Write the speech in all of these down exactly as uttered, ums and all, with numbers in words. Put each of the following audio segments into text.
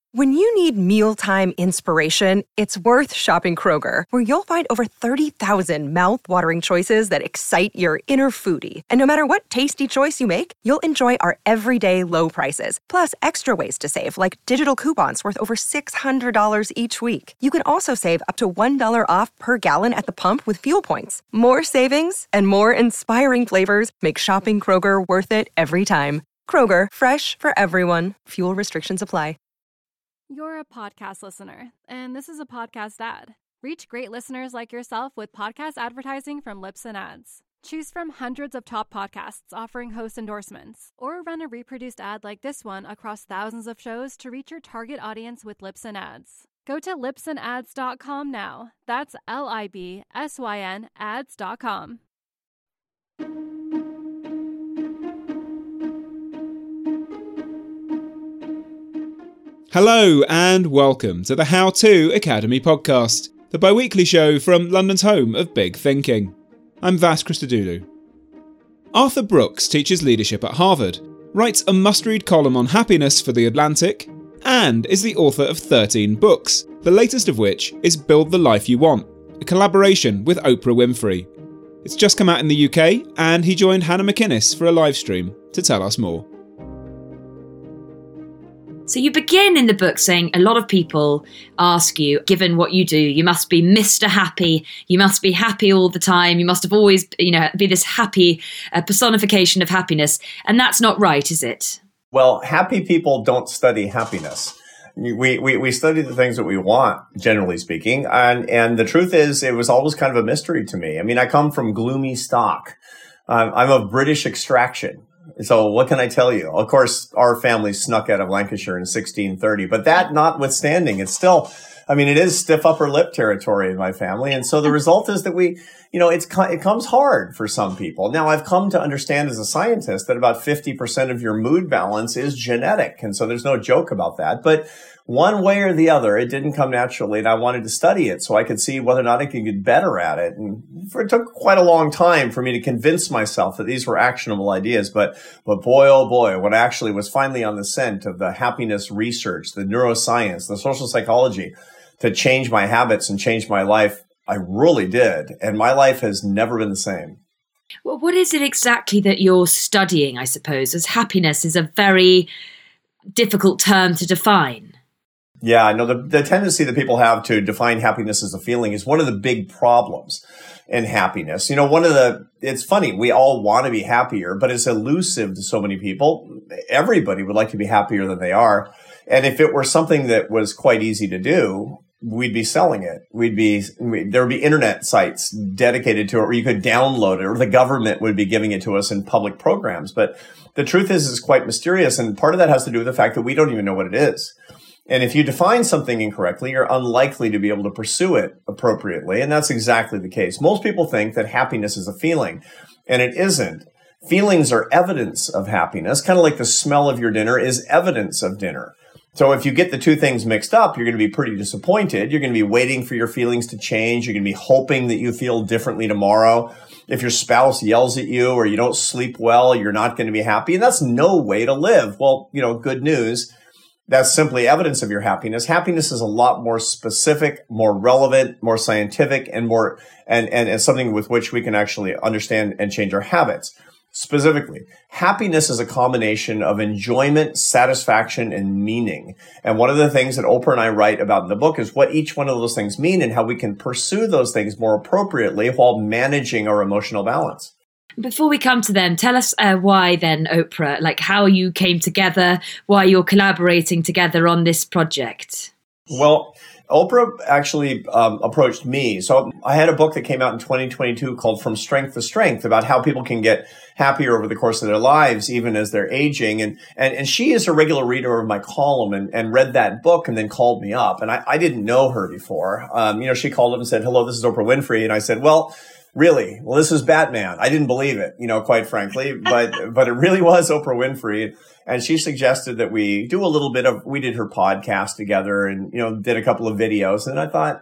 When you need mealtime inspiration, it's worth shopping Kroger, where you'll find over thirty thousand mouth-watering choices that excite your inner foodie. And no matter what tasty choice you make, you'll enjoy our everyday low prices, plus extra ways to save, like digital coupons worth over six hundred dollars each week. You can also save up to one dollar off per gallon at the pump with fuel points. More savings and more inspiring flavors make shopping Kroger worth it every time. Kroger, fresh for everyone. Fuel restrictions apply. You're a podcast listener, and this is a podcast ad. Reach great listeners like yourself with podcast advertising from Libsyn Ads. Choose from hundreds of top podcasts offering host endorsements, or run a reproduced ad like this one across thousands of shows to reach your target audience with Libsyn Ads. Go to libsyn ads dot com now. That's L I B S Y N ads dot com. Hello and welcome to the How To Academy podcast, the bi-weekly show from London's home of big thinking. I'm Vas Christodoulou. Arthur Brooks teaches leadership at Harvard, writes a must-read column on happiness for The Atlantic, and is the author of thirteen books, the latest of which is Build the Life You Want, a collaboration with Oprah Winfrey. It's just come out in the U K, and he joined Hannah McInnes for a live stream to tell us more. So you begin in the book saying a lot of people ask you, given what you do, you must be Mister Happy, you must be happy all the time, you must have always, you know, be this happy uh, personification of happiness. And that's not right, is it? Well, happy people don't study happiness. We, we, we study the things that we want, generally speaking. And, and the truth is, it was always kind of a mystery to me. I mean, I come from gloomy stock. Um, I'm of British extraction. So what can I tell you? Of course, our family snuck out of Lancashire in sixteen thirty, but that notwithstanding, it's still, I mean, it is stiff upper lip territory in my family. And so the result is that we, you know, it's, it comes hard for some people. Now, I've come to understand as a scientist that about fifty percent of your mood balance is genetic. And so there's no joke about that. But one way or the other, it didn't come naturally, and I wanted to study it so I could see whether or not I could get better at it. And for, it took quite a long time for me to convince myself that these were actionable ideas. But, but boy, oh boy, when I actually was finally on the scent of the happiness research, the neuroscience, the social psychology to change my habits and change my life, I really did. And my life has never been the same. Well, what is it exactly that you're studying, I suppose, as happiness is a very difficult term to define? Yeah, I know the, the tendency that people have to define happiness as a feeling is one of the big problems in happiness. You know, one of the, it's funny, we all want to be happier, but it's elusive to so many people. Everybody would like to be happier than they are. And if it were something that was quite easy to do, we'd be selling it. We'd be, we, there would be internet sites dedicated to it where you could download it, or the government would be giving it to us in public programs. But the truth is, it's quite mysterious. And part of that has to do with the fact that we don't even know what it is. And if you define something incorrectly, you're unlikely to be able to pursue it appropriately. And that's exactly the case. Most people think that happiness is a feeling, and it isn't. Feelings are evidence of happiness, kind of like the smell of your dinner is evidence of dinner. So if you get the two things mixed up, you're going to be pretty disappointed. You're going to be waiting for your feelings to change. You're going to be hoping that you feel differently tomorrow. If your spouse yells at you or you don't sleep well, you're not going to be happy. And that's no way to live. Well, you know, good news. That's simply evidence of your happiness. Happiness is a lot more specific, more relevant, more scientific, and more, and, and, and something with which we can actually understand and change our habits. Specifically, happiness is a combination of enjoyment, satisfaction, and meaning. And one of the things that Oprah and I write about in the book is what each one of those things mean and how we can pursue those things more appropriately while managing our emotional balance. Before we come to them, tell us uh, why then, Oprah, like how you came together, why you're collaborating together on this project. Well, Oprah actually um, approached me. So I had a book that came out in twenty twenty-two called From Strength to Strength about how people can get happier over the course of their lives, even as they're aging. And and, and she is a regular reader of my column and, and read that book and then called me up. And I, I didn't know her before. Um, you know, she called up and said, hello, this is Oprah Winfrey. And I said, well, really? Well, this is Batman. I didn't believe it, you know, quite frankly, but but it really was Oprah Winfrey. And she suggested that we do a little bit of, we did her podcast together and, you know, did a couple of videos. And I thought,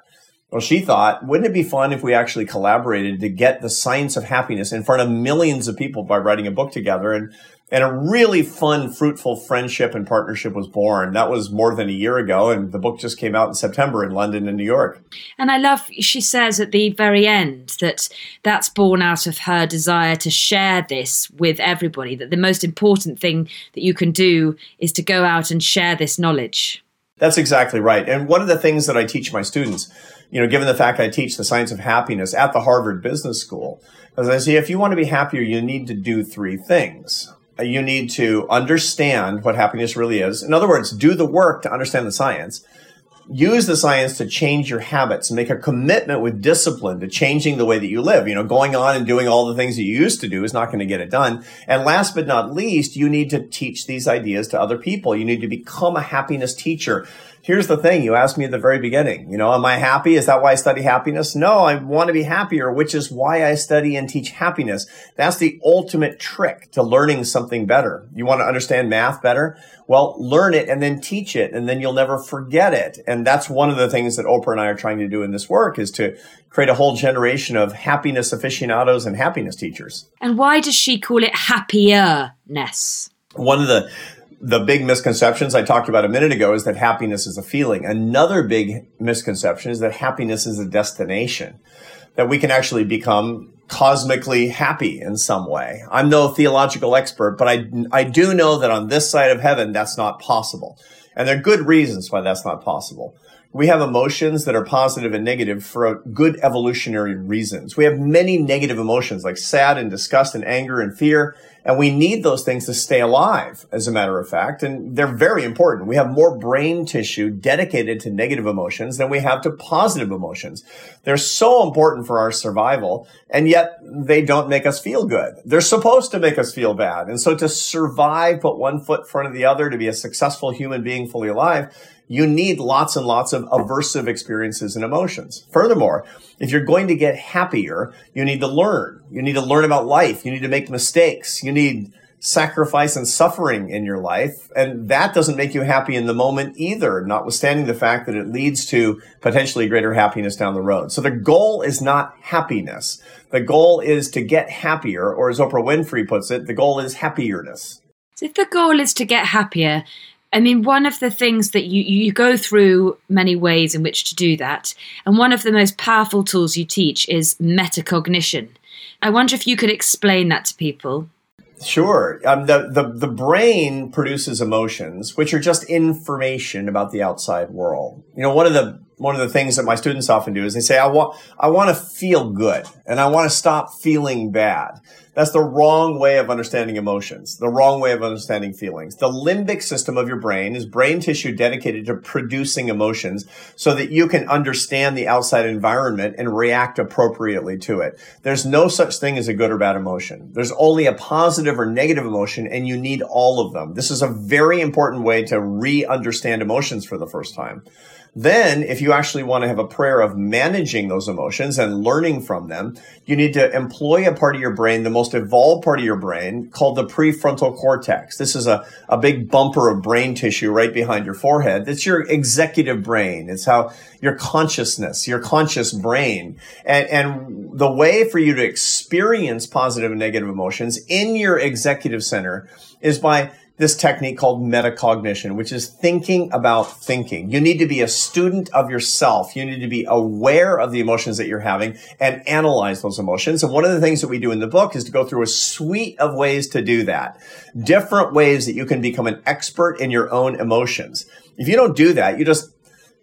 Well, she thought, wouldn't it be fun if we actually collaborated to get the science of happiness in front of millions of people by writing a book together? And And a really fun, fruitful friendship and partnership was born. That was more than a year ago, and the book just came out in September in London and New York. And I love, she says at the very end that that's born out of her desire to share this with everybody, that the most important thing that you can do is to go out and share this knowledge. That's exactly right. And one of the things that I teach my students, you know, given the fact I teach the science of happiness at the Harvard Business School, as I say, if you want to be happier, you need to do three things. You need to understand what happiness really is. In other words, do the work to understand the science. Use the science to change your habits and make a commitment with discipline to changing the way that you live. You know, going on and doing all the things that you used to do is not going to get it done. And last but not least, you need to teach these ideas to other people. You need to become a happiness teacher. Here's the thing. You asked me at the very beginning, you know, am I happy? Is that why I study happiness? No, I want to be happier, which is why I study and teach happiness. That's the ultimate trick to learning something better. You want to understand math better? Well, learn it and then teach it, and then you'll never forget it. And that's one of the things that Oprah and I are trying to do in this work, is to create a whole generation of happiness aficionados and happiness teachers. And why does she call it happierness? One of the The big misconceptions I talked about a minute ago is that happiness is a feeling. Another big misconception is that happiness is a destination, that we can actually become cosmically happy in some way. I'm no theological expert, but I, I do know that on this side of heaven, that's not possible. And there are good reasons why that's not possible. We have emotions that are positive and negative for good evolutionary reasons. We have many negative emotions like sad and disgust and anger and fear, and we need those things to stay alive, as a matter of fact, and they're very important. We have more brain tissue dedicated to negative emotions than we have to positive emotions. They're so important for our survival, and yet they don't make us feel good. They're supposed to make us feel bad. And so to survive, put one foot in front of the other, to be a successful human being fully alive, you need lots and lots of aversive experiences and emotions. Furthermore, if you're going to get happier, you need to learn. You need to learn about life. You need to make mistakes. You need sacrifice and suffering in your life. And that doesn't make you happy in the moment either, notwithstanding the fact that it leads to potentially greater happiness down the road. So the goal is not happiness. The goal is to get happier, or as Oprah Winfrey puts it, the goal is happierness. So if the goal is to get happier, I mean, one of the things that you, you go through many ways in which to do that. And one of the most powerful tools you teach is metacognition. I wonder if you could explain that to people. Sure. Um, the, the, the brain produces emotions, which are just information about the outside world. You know, one of the one of the things that my students often do is they say, I want, I want to feel good and I want to stop feeling bad. That's the wrong way of understanding emotions, the wrong way of understanding feelings. The limbic system of your brain is brain tissue dedicated to producing emotions so that you can understand the outside environment and react appropriately to it. There's no such thing as a good or bad emotion. There's only a positive or negative emotion, and you need all of them. This is a very important way to re-understand emotions for the first time. Then, if you actually want to have a prayer of managing those emotions and learning from them, you need to employ a part of your brain, the most evolved part of your brain, called the prefrontal cortex. This is a, a big bumper of brain tissue right behind your forehead. It's your executive brain. It's how your consciousness, your conscious brain. And, and the way for you to experience positive and negative emotions in your executive center is by this technique called metacognition, which is thinking about thinking. You need to be a student of yourself. You need to be aware of the emotions that you're having and analyze those emotions. And one of the things that we do in the book is to go through a suite of ways to do that. Different ways that you can become an expert in your own emotions. If you don't do that, you just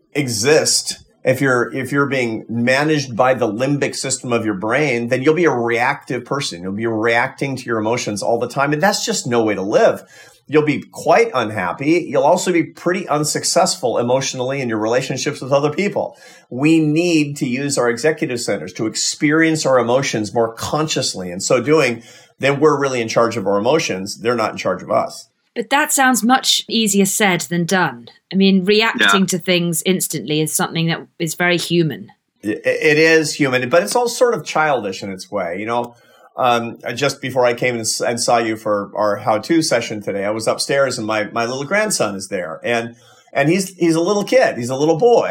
exist. If you're, if you're being managed by the limbic system of your brain, then you'll be a reactive person. You'll be reacting to your emotions all the time. And that's just no way to live. You'll be quite unhappy. You'll also be pretty unsuccessful emotionally in your relationships with other people. We need to use our executive centers to experience our emotions more consciously. In so doing, then we're really in charge of our emotions. They're not in charge of us. But that sounds much easier said than done. I mean, reacting yeah. to things instantly is something that is very human. It is human, but it's all sort of childish in its way. You know, um, just before I came and saw you for our how-to session today, I was upstairs and my, my little grandson is there. And and he's he's a little kid. He's a little boy.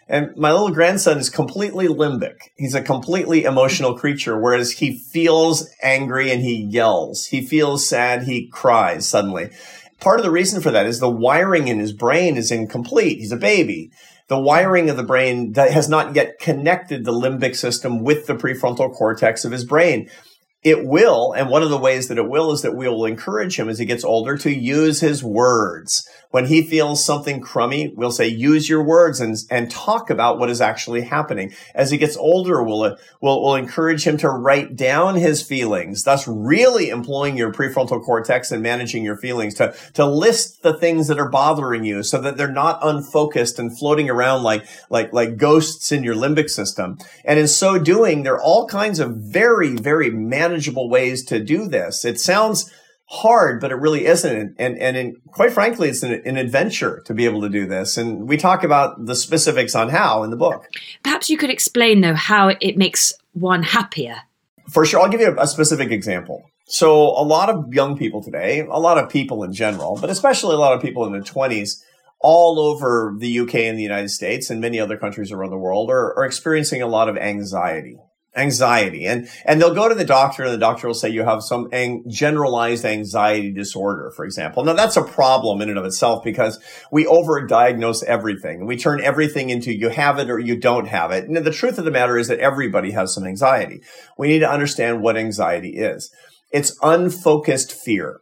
And my little grandson is completely limbic. He's a completely emotional creature, whereas he feels angry and he yells. He feels sad, he cries suddenly. Part of the reason for that is the wiring in his brain is incomplete. He's a baby. The wiring of the brain that has not yet connected the limbic system with the prefrontal cortex of his brain. It will, and one of the ways that it will is that we will encourage him as he gets older to use his words. When he feels something crummy, we'll say, use your words and, and talk about what is actually happening. As he gets older, we'll, we'll, we'll encourage him to write down his feelings, thus really employing your prefrontal cortex and managing your feelings, to, to list the things that are bothering you so that they're not unfocused and floating around like, like, like ghosts in your limbic system. And in so doing, there are all kinds of very, very manageable ways to do this. It sounds hard, but it really isn't. And, and in, quite frankly, it's an, an adventure to be able to do this. And we talk about the specifics on how in the book. Perhaps you could explain, though, how it makes one happier. For sure. I'll give you a, a specific example. So a lot of young people today, a lot of people in general, but especially a lot of people in their twenties, all over the U K and the United States and many other countries around the world are, are experiencing a lot of anxiety. Anxiety. And, and they'll go to the doctor and the doctor will say you have some ang- generalized anxiety disorder, for example. Now that's a problem in and of itself because we overdiagnose everything. We turn everything into you have it or you don't have it. And the truth of the matter is that everybody has some anxiety. We need to understand what anxiety is. It's unfocused fear.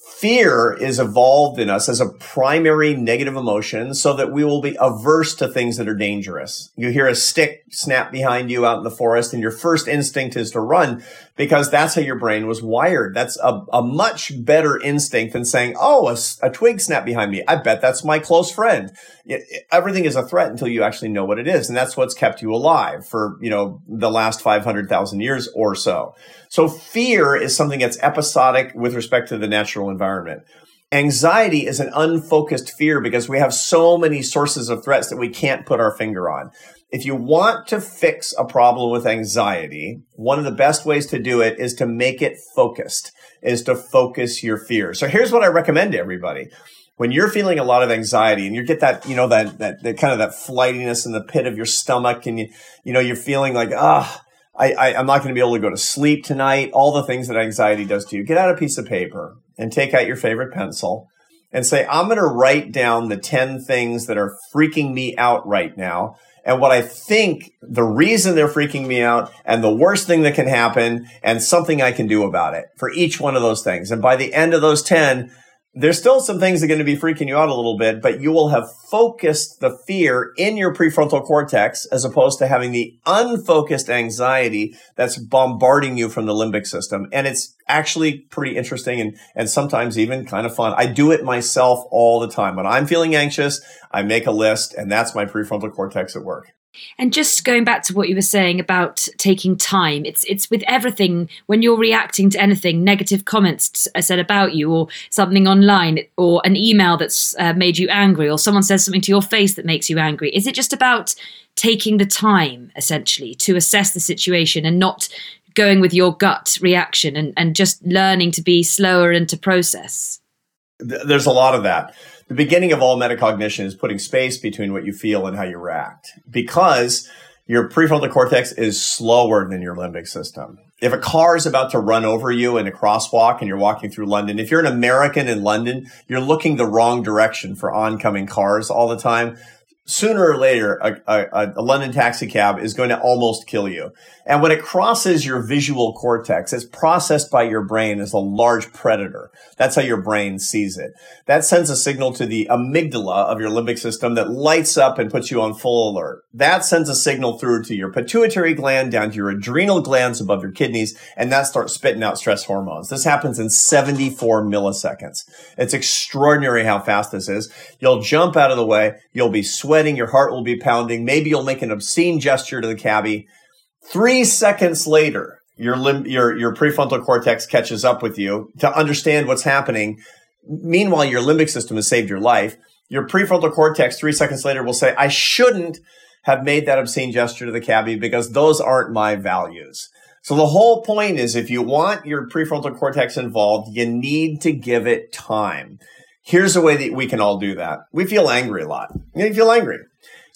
Fear is evolved in us as a primary negative emotion so that we will be averse to things that are dangerous. You hear a stick snap behind you out in the forest and your first instinct is to run because that's how your brain was wired. That's a, a much better instinct than saying, oh, a, a twig snapped behind me. I bet that's my close friend. It, it, everything is a threat until you actually know what it is. And that's what's kept you alive for, you know, the last five hundred thousand years or so. So fear is something that's episodic with respect to the natural environment. Anxiety is an unfocused fear because we have so many sources of threats that we can't put our finger on. If you want to fix a problem with anxiety, one of the best ways to do it is to make it focused, is to focus your fear. So here's what I recommend to everybody. When you're feeling a lot of anxiety and you get that, you know, that, that, that kind of that flightiness in the pit of your stomach and you, you know, you're feeling like, ah, I, I, I'm not going to be able to go to sleep tonight. All the things that anxiety does to you. Get out a piece of paper and take out your favorite pencil and say, I'm going to write down the ten things that are freaking me out right now. And what I think the reason they're freaking me out and the worst thing that can happen and something I can do about it for each one of those things. And by the end of those ten, there's still some things that are going to be freaking you out a little bit, but you will have focused the fear in your prefrontal cortex as opposed to having the unfocused anxiety that's bombarding you from the limbic system. And it's actually pretty interesting and, and sometimes even kind of fun. I do it myself all the time. When I'm feeling anxious, I make a list, and that's my prefrontal cortex at work. And just going back to what you were saying about taking time, it's it's with everything. When you're reacting to anything, negative comments said about you or something online or an email that's uh, made you angry or someone says something to your face that makes you angry, is it just about taking the time, essentially, to assess the situation and not going with your gut reaction and, and just learning to be slower and to process? There's a lot of that. The beginning of all metacognition is putting space between what you feel and how you react, because your prefrontal cortex is slower than your limbic system. If a car is about to run over you in a crosswalk and you're walking through London, if you're an American in London, you're looking the wrong direction for oncoming cars all the time. Sooner or later, a, a, a London taxi cab is going to almost kill you. And when it crosses your visual cortex, it's processed by your brain as a large predator. That's how your brain sees it. That sends a signal to the amygdala of your limbic system that lights up and puts you on full alert. That sends a signal through to your pituitary gland, down to your adrenal glands above your kidneys, and that starts spitting out stress hormones. This happens in seventy-four milliseconds. It's extraordinary how fast this is. You'll jump out of the way. You'll be sweating. Your heart will be pounding. Maybe you'll make an obscene gesture to the cabbie. Three seconds later, your lim- your your prefrontal cortex catches up with you to understand what's happening. Meanwhile, your limbic system has saved your life. Your prefrontal cortex, three seconds later, will say, I shouldn't have made that obscene gesture to the cabbie because those aren't my values. So the whole point is, if you want your prefrontal cortex involved, you need to give it time. Here's a way that we can all do that. We feel angry a lot. You feel angry.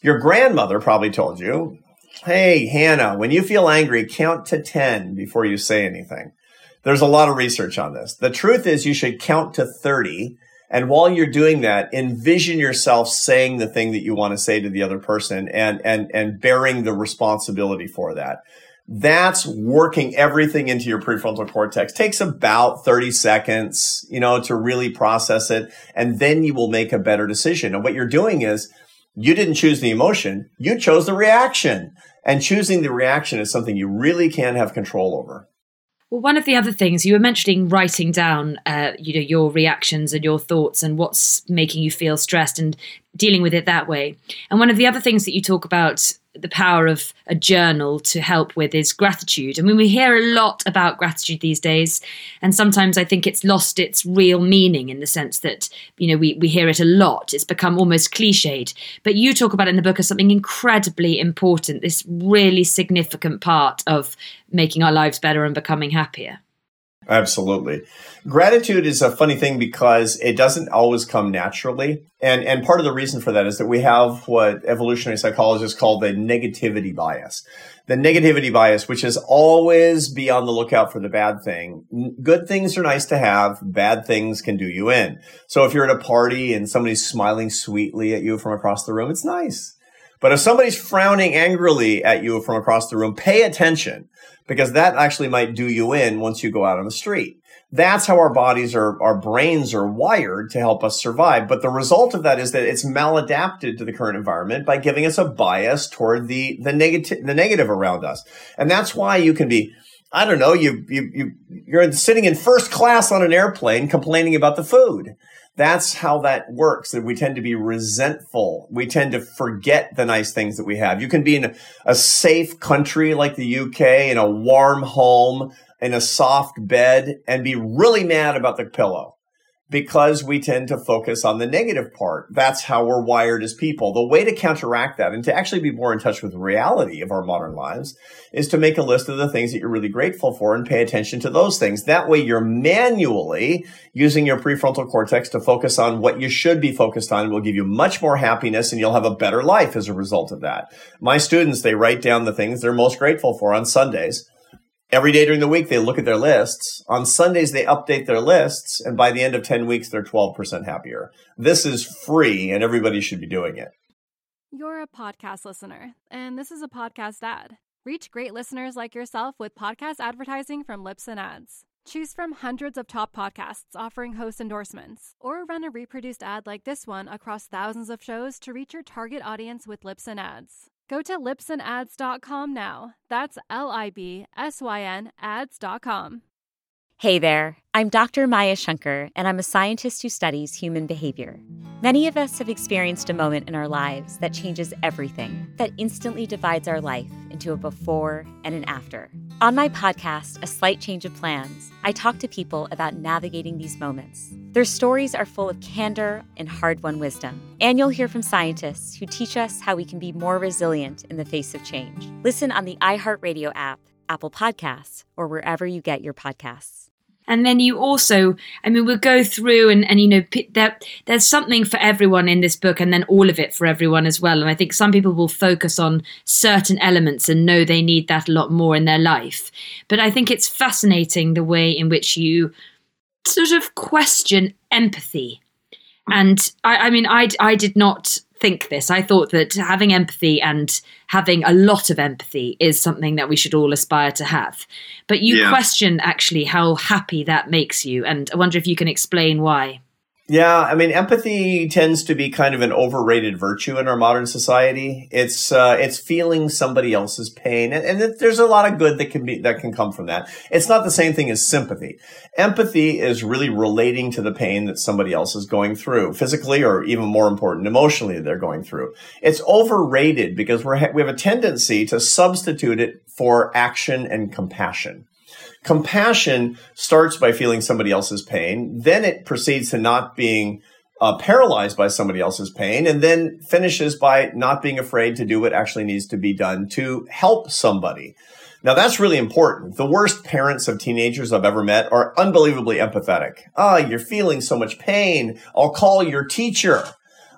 Your grandmother probably told you, hey, Hannah, when you feel angry, count to ten before you say anything. There's a lot of research on this. The truth is you should count to thirty. And while you're doing that, envision yourself saying the thing that you want to say to the other person and, and, and bearing the responsibility for that. That's working everything into your prefrontal cortex. Takes about thirty seconds, you know, to really process it. And then you will make a better decision. And what you're doing is you didn't choose the emotion. You chose the reaction. And choosing the reaction is something you really can have control over. Well, one of the other things you were mentioning, writing down, uh, you know, your reactions and your thoughts and what's making you feel stressed and dealing with it that way. And one of the other things that you talk about, the power of a journal to help with, is gratitude. I mean, we hear a lot about gratitude these days, and sometimes I think it's lost its real meaning in the sense that, you know, we, we hear it a lot. It's become almost cliched. But you talk about it in the book as something incredibly important, this really significant part of making our lives better and becoming happier. Absolutely. Gratitude is a funny thing because it doesn't always come naturally. And, and part of the reason for that is that we have what evolutionary psychologists call the negativity bias. The negativity bias, which is always be on the lookout for the bad thing. Good things are nice to have. Bad things can do you in. So if you're at a party and somebody's smiling sweetly at you from across the room, it's nice. But if somebody's frowning angrily at you from across the room, pay attention, because that actually might do you in once you go out on the street. That's how our bodies are, our brains are wired to help us survive. But the result of that is that it's maladapted to the current environment by giving us a bias toward the, the negative, the negative around us. And that's why you can be, I don't know, you, you, you, you're sitting in first class on an airplane complaining about the food. That's how that works. That we tend to be resentful. We tend to forget the nice things that we have. You can be in a, a safe country like the U K, in a warm home, in a soft bed, and be really mad about the pillow because we tend to focus on the negative part. That's how we're wired as people. The way to counteract that and to actually be more in touch with the reality of our modern lives is to make a list of the things that you're really grateful for and pay attention to those things. That way you're manually using your prefrontal cortex to focus on what you should be focused on. It will give you much more happiness and you'll have a better life as a result of that. My students, they write down the things they're most grateful for on Sundays. Every day during the week, they look at their lists. On Sundays, they update their lists. And by the end of ten weeks, they're twelve percent happier. This is free and everybody should be doing it. You're a podcast listener, and this is a podcast ad. Reach great listeners like yourself with podcast advertising from Libsyn Ads. Choose from hundreds of top podcasts offering host endorsements, or run a reproduced ad like this one across thousands of shows to reach your target audience with Libsyn Ads. Go to libsyn ads dot com now. That's L I B S Y N ads dot com. Hey there, I'm Doctor Maya Shankar, and I'm a scientist who studies human behavior. Many of us have experienced a moment in our lives that changes everything, that instantly divides our life into a before and an after. On my podcast, A Slight Change of Plans, I talk to people about navigating these moments. Their stories are full of candor and hard-won wisdom. And you'll hear from scientists who teach us how we can be more resilient in the face of change. Listen on the iHeartRadio app, Apple Podcasts, or wherever you get your podcasts. And then you also, I mean, we'll go through and, and you know, there, there's something for everyone in this book and then all of it for everyone as well. And I think some people will focus on certain elements and know they need that a lot more in their life. But I think it's fascinating the way in which you sort of question empathy. And I, I mean, I, I did not think this. I thought that having empathy and having a lot of empathy is something that we should all aspire to have. But you yeah. question actually how happy that makes you. And I wonder if you can explain why. Yeah, I mean, empathy tends to be kind of an overrated virtue in our modern society. It's uh, it's feeling somebody else's pain, and, and there's a lot of good that can be that can come from that. It's not the same thing as sympathy. Empathy is really relating to the pain that somebody else is going through, physically, or even more important, emotionally, they're going through. It's overrated because we're we have a tendency to substitute it for action and compassion. Compassion starts by feeling somebody else's pain. Then it proceeds to not being uh, paralyzed by somebody else's pain, and then finishes by not being afraid to do what actually needs to be done to help somebody. Now, that's really important. The worst parents of teenagers I've ever met are unbelievably empathetic. Ah, oh, you're feeling so much pain. I'll call your teacher.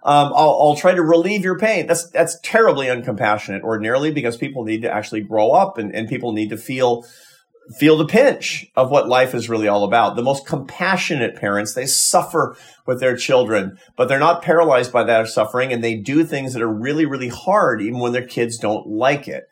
Um, I'll, I'll try to relieve your pain. That's that's terribly uncompassionate ordinarily, because people need to actually grow up, and, and people need to feel feel the pinch of what life is really all about. The most compassionate parents, they suffer with their children, but they're not paralyzed by that suffering, and they do things that are really, really hard, even when their kids don't like it.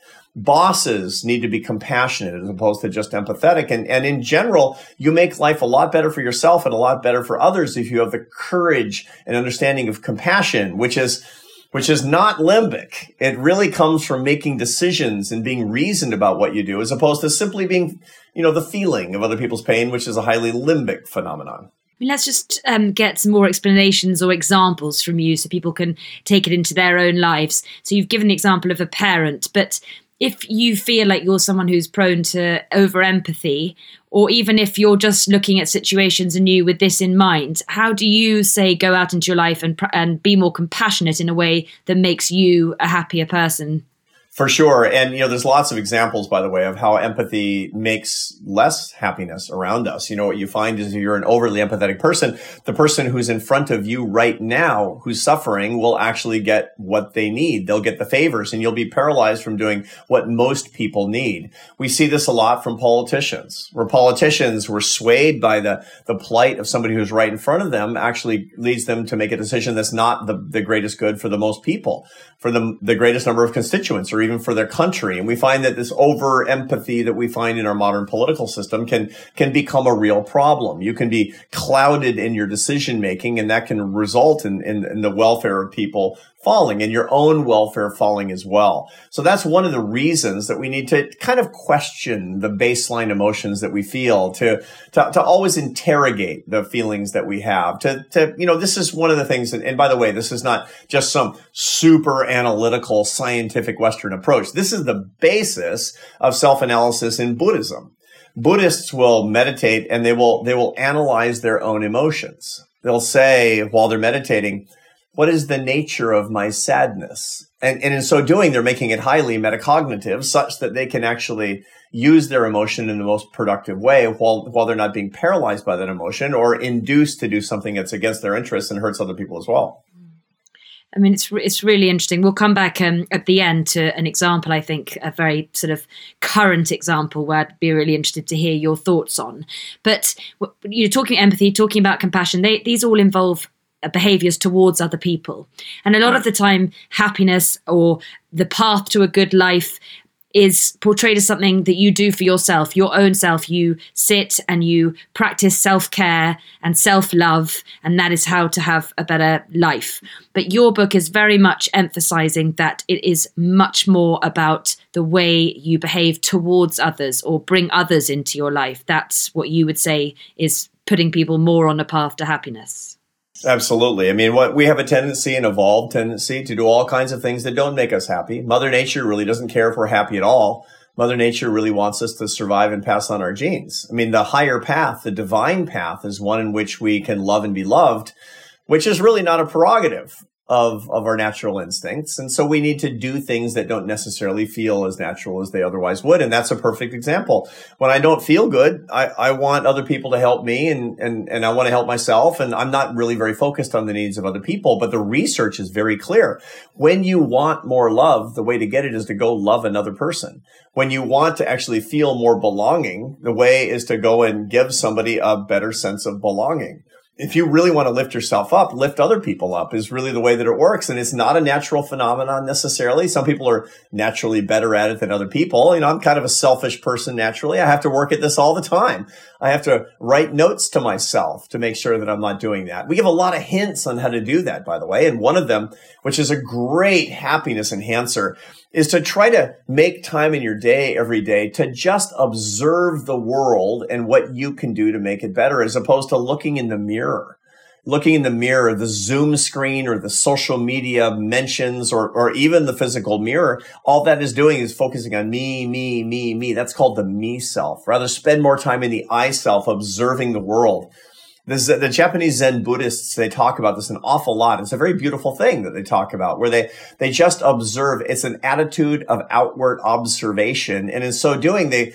Bosses need to be compassionate as opposed to just empathetic. And, and in general, you make life a lot better for yourself and a lot better for others if you have the courage and understanding of compassion, which is which is not limbic. It really comes from making decisions and being reasoned about what you do, as opposed to simply being, you know, the feeling of other people's pain, which is a highly limbic phenomenon. I mean, let's just um, get some more explanations or examples from you so people can take it into their own lives. So you've given the example of a parent, but if you feel like you're someone who's prone to over-empathy, or even if you're just looking at situations anew with this in mind, how do you, say, go out into your life and and be more compassionate in a way that makes you a happier person? For sure. And, you know, there's lots of examples, by the way, of how empathy makes less happiness around us. You know, what you find is if you're an overly empathetic person, the person who's in front of you right now who's suffering will actually get what they need. They'll get the favors, and you'll be paralyzed from doing what most people need. We see this a lot from politicians, where politicians were swayed by the, the plight of somebody who's right in front of them, actually leads them to make a decision that's not the, the greatest good for the most people, for the, the greatest number of constituents, or even for their country. And we find that this over empathy that we find in our modern political system can, can become a real problem. You can be clouded in your decision making, and that can result in, in, in the welfare of people falling and your own welfare falling as well. So that's one of the reasons that we need to kind of question the baseline emotions that we feel, to, to, to always interrogate the feelings that we have, to, to, you know, this is one of the things. And, and by the way, this is not just some super analytical scientific Western approach. This is the basis of self-analysis in Buddhism. Buddhists will meditate, and they will, they will analyze their own emotions. They'll say while they're meditating, what is the nature of my sadness? And, and in so doing, they're making it highly metacognitive, such that they can actually use their emotion in the most productive way while, while they're not being paralyzed by that emotion or induced to do something that's against their interests and hurts other people as well. I mean, it's it's really interesting. We'll come back um, at the end to an example, I think, a very sort of current example where I'd be really interested to hear your thoughts on. But you're talking empathy, talking about compassion. They, these all involve behaviors towards other people. And a lot of the time, happiness or the path to a good life is portrayed as something that you do for yourself, your own self. You sit and you practice self-care and self-love, and that is how to have a better life. But your book is very much emphasizing that it is much more about the way you behave towards others or bring others into your life. That's what you would say is putting people more on a path to happiness. Absolutely. I mean, what we have a tendency, an evolved tendency, to do all kinds of things that don't make us happy. Mother Nature really doesn't care if we're happy at all. Mother Nature really wants us to survive and pass on our genes. I mean, the higher path, the divine path, is one in which we can love and be loved, which is really not a prerogative of, of our natural instincts. And so we need to do things that don't necessarily feel as natural as they otherwise would. And that's a perfect example. When I don't feel good, I, I want other people to help me, and, and, and I want to help myself. And I'm not really very focused on the needs of other people, but the research is very clear. When you want more love, the way to get it is to go love another person. When you want to actually feel more belonging, the way is to go and give somebody a better sense of belonging. If you really want to lift yourself up, lift other people up is really the way that it works. And it's not a natural phenomenon necessarily. Some people are naturally better at it than other people. You know, I'm kind of a selfish person naturally. I have to work at this all the time. I have to write notes to myself to make sure that I'm not doing that. We give a lot of hints on how to do that, by the way. And one of them, which is a great happiness enhancer, is to try to make time in your day every day to just observe the world and what you can do to make it better, as opposed to looking in the mirror. Looking in the mirror, the Zoom screen or the social media mentions, or, or even the physical mirror, all that is doing is focusing on me, me, me, me. That's called the me self. Rather, spend more time in the I self, observing the world. This, the Japanese Zen Buddhists, they talk about this an awful lot. It's a very beautiful thing that they talk about, where they, they just observe. It's an attitude of outward observation. And in so doing, they,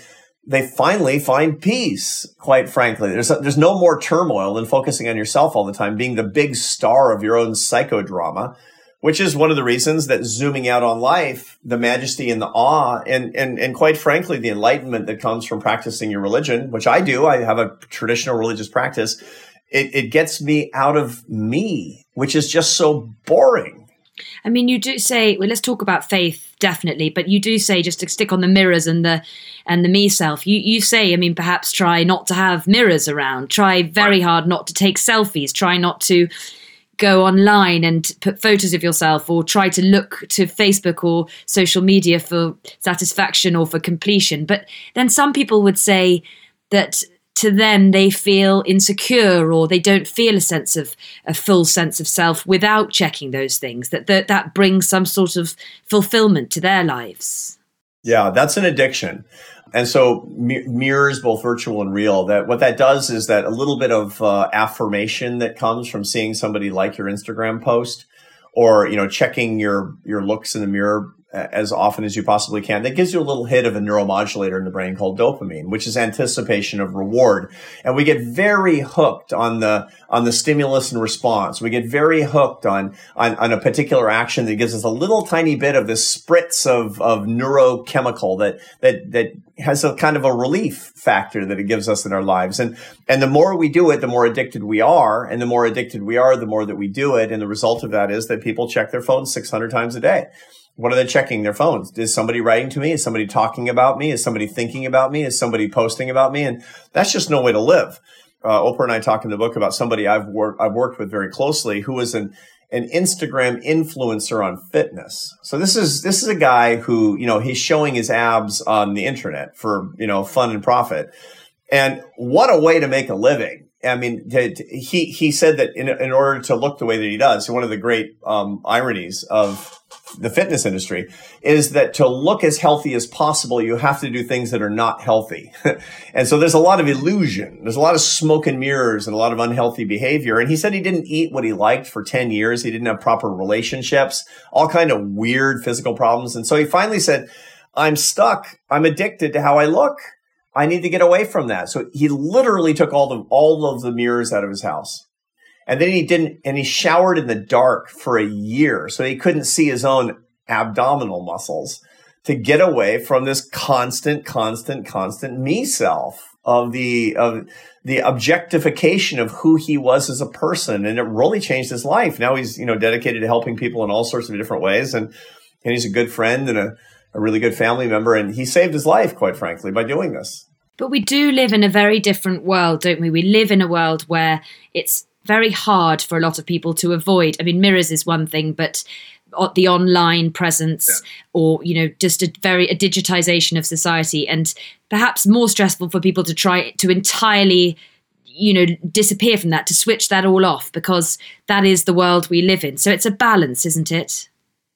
they finally find peace, quite frankly. There's, there's no more turmoil than focusing on yourself all the time, being the big star of your own psychodrama, which is one of the reasons that zooming out on life, the majesty and the awe, and, and, and quite frankly, the enlightenment that comes from practicing your religion, which I do, I have a traditional religious practice, it, it gets me out of me, which is just so boring. I mean, you do say, well, let's talk about faith, definitely, but you do say, just to stick on the mirrors and the and the me self, you, you say, I mean, perhaps try not to have mirrors around, try very hard not to take selfies, try not to go online and put photos of yourself, or try to look to Facebook or social media for satisfaction or for completion. But then some people would say that to them, they feel insecure, or they don't feel a sense of a full sense of self without checking those things, that that, that brings some sort of fulfillment to their lives. Yeah, that's an addiction. And so mi- mirrors, both virtual and real, that what that does is that a little bit of uh, affirmation that comes from seeing somebody like your Instagram post, or, you know, checking your, your looks in the mirror as often as you possibly can, that gives you a little hit of a neuromodulator in the brain called dopamine, which is anticipation of reward. And we get very hooked on the on the stimulus and response. We get very hooked on on, on a particular action that gives us a little tiny bit of this spritz of of neurochemical that that that has a kind of a relief factor that it gives us in our lives. And and the more we do it, the more addicted we are. And the more addicted we are, the more that we do it. And the result of that is that people check their phones six hundred times a day. What are they checking their phones? Is somebody writing to me? Is somebody talking about me? Is somebody thinking about me? Is somebody posting about me? And that's just no way to live. Uh, Oprah and I talk in the book about somebody I've worked I've worked with very closely, who was an an Instagram influencer on fitness. So this is this is a guy who, you know, he's showing his abs on the internet for, you know, fun and profit. And what a way to make a living. I mean, to, to, he he said that in in order to look the way that he does, one of the great um, ironies of the fitness industry is that to look as healthy as possible, you have to do things that are not healthy. And so there's a lot of illusion. There's a lot of smoke and mirrors and a lot of unhealthy behavior. And he said he didn't eat what he liked for ten years. He didn't have proper relationships, all kind of weird physical problems. And so he finally said, I'm stuck. I'm addicted to how I look. I need to get away from that. So he literally took all the all of the mirrors out of his house. And then he didn't, and he showered in the dark for a year. So he couldn't see his own abdominal muscles, to get away from this constant, constant, constant me self of the, of the objectification of who he was as a person. And it really changed his life. Now he's, you know, dedicated to helping people in all sorts of different ways. And, and he's a good friend and a, a really good family member. And he saved his life, quite frankly, by doing this. But we do live in a very different world, don't we? We live in a world where it's very hard for a lot of people to avoid. I mean, mirrors is one thing, but the online presence, yeah. or, you know, just a very a digitization of society, and perhaps more stressful for people to try to entirely, you know, disappear from that, to switch that all off, because that is the world we live in. So it's a balance, isn't it?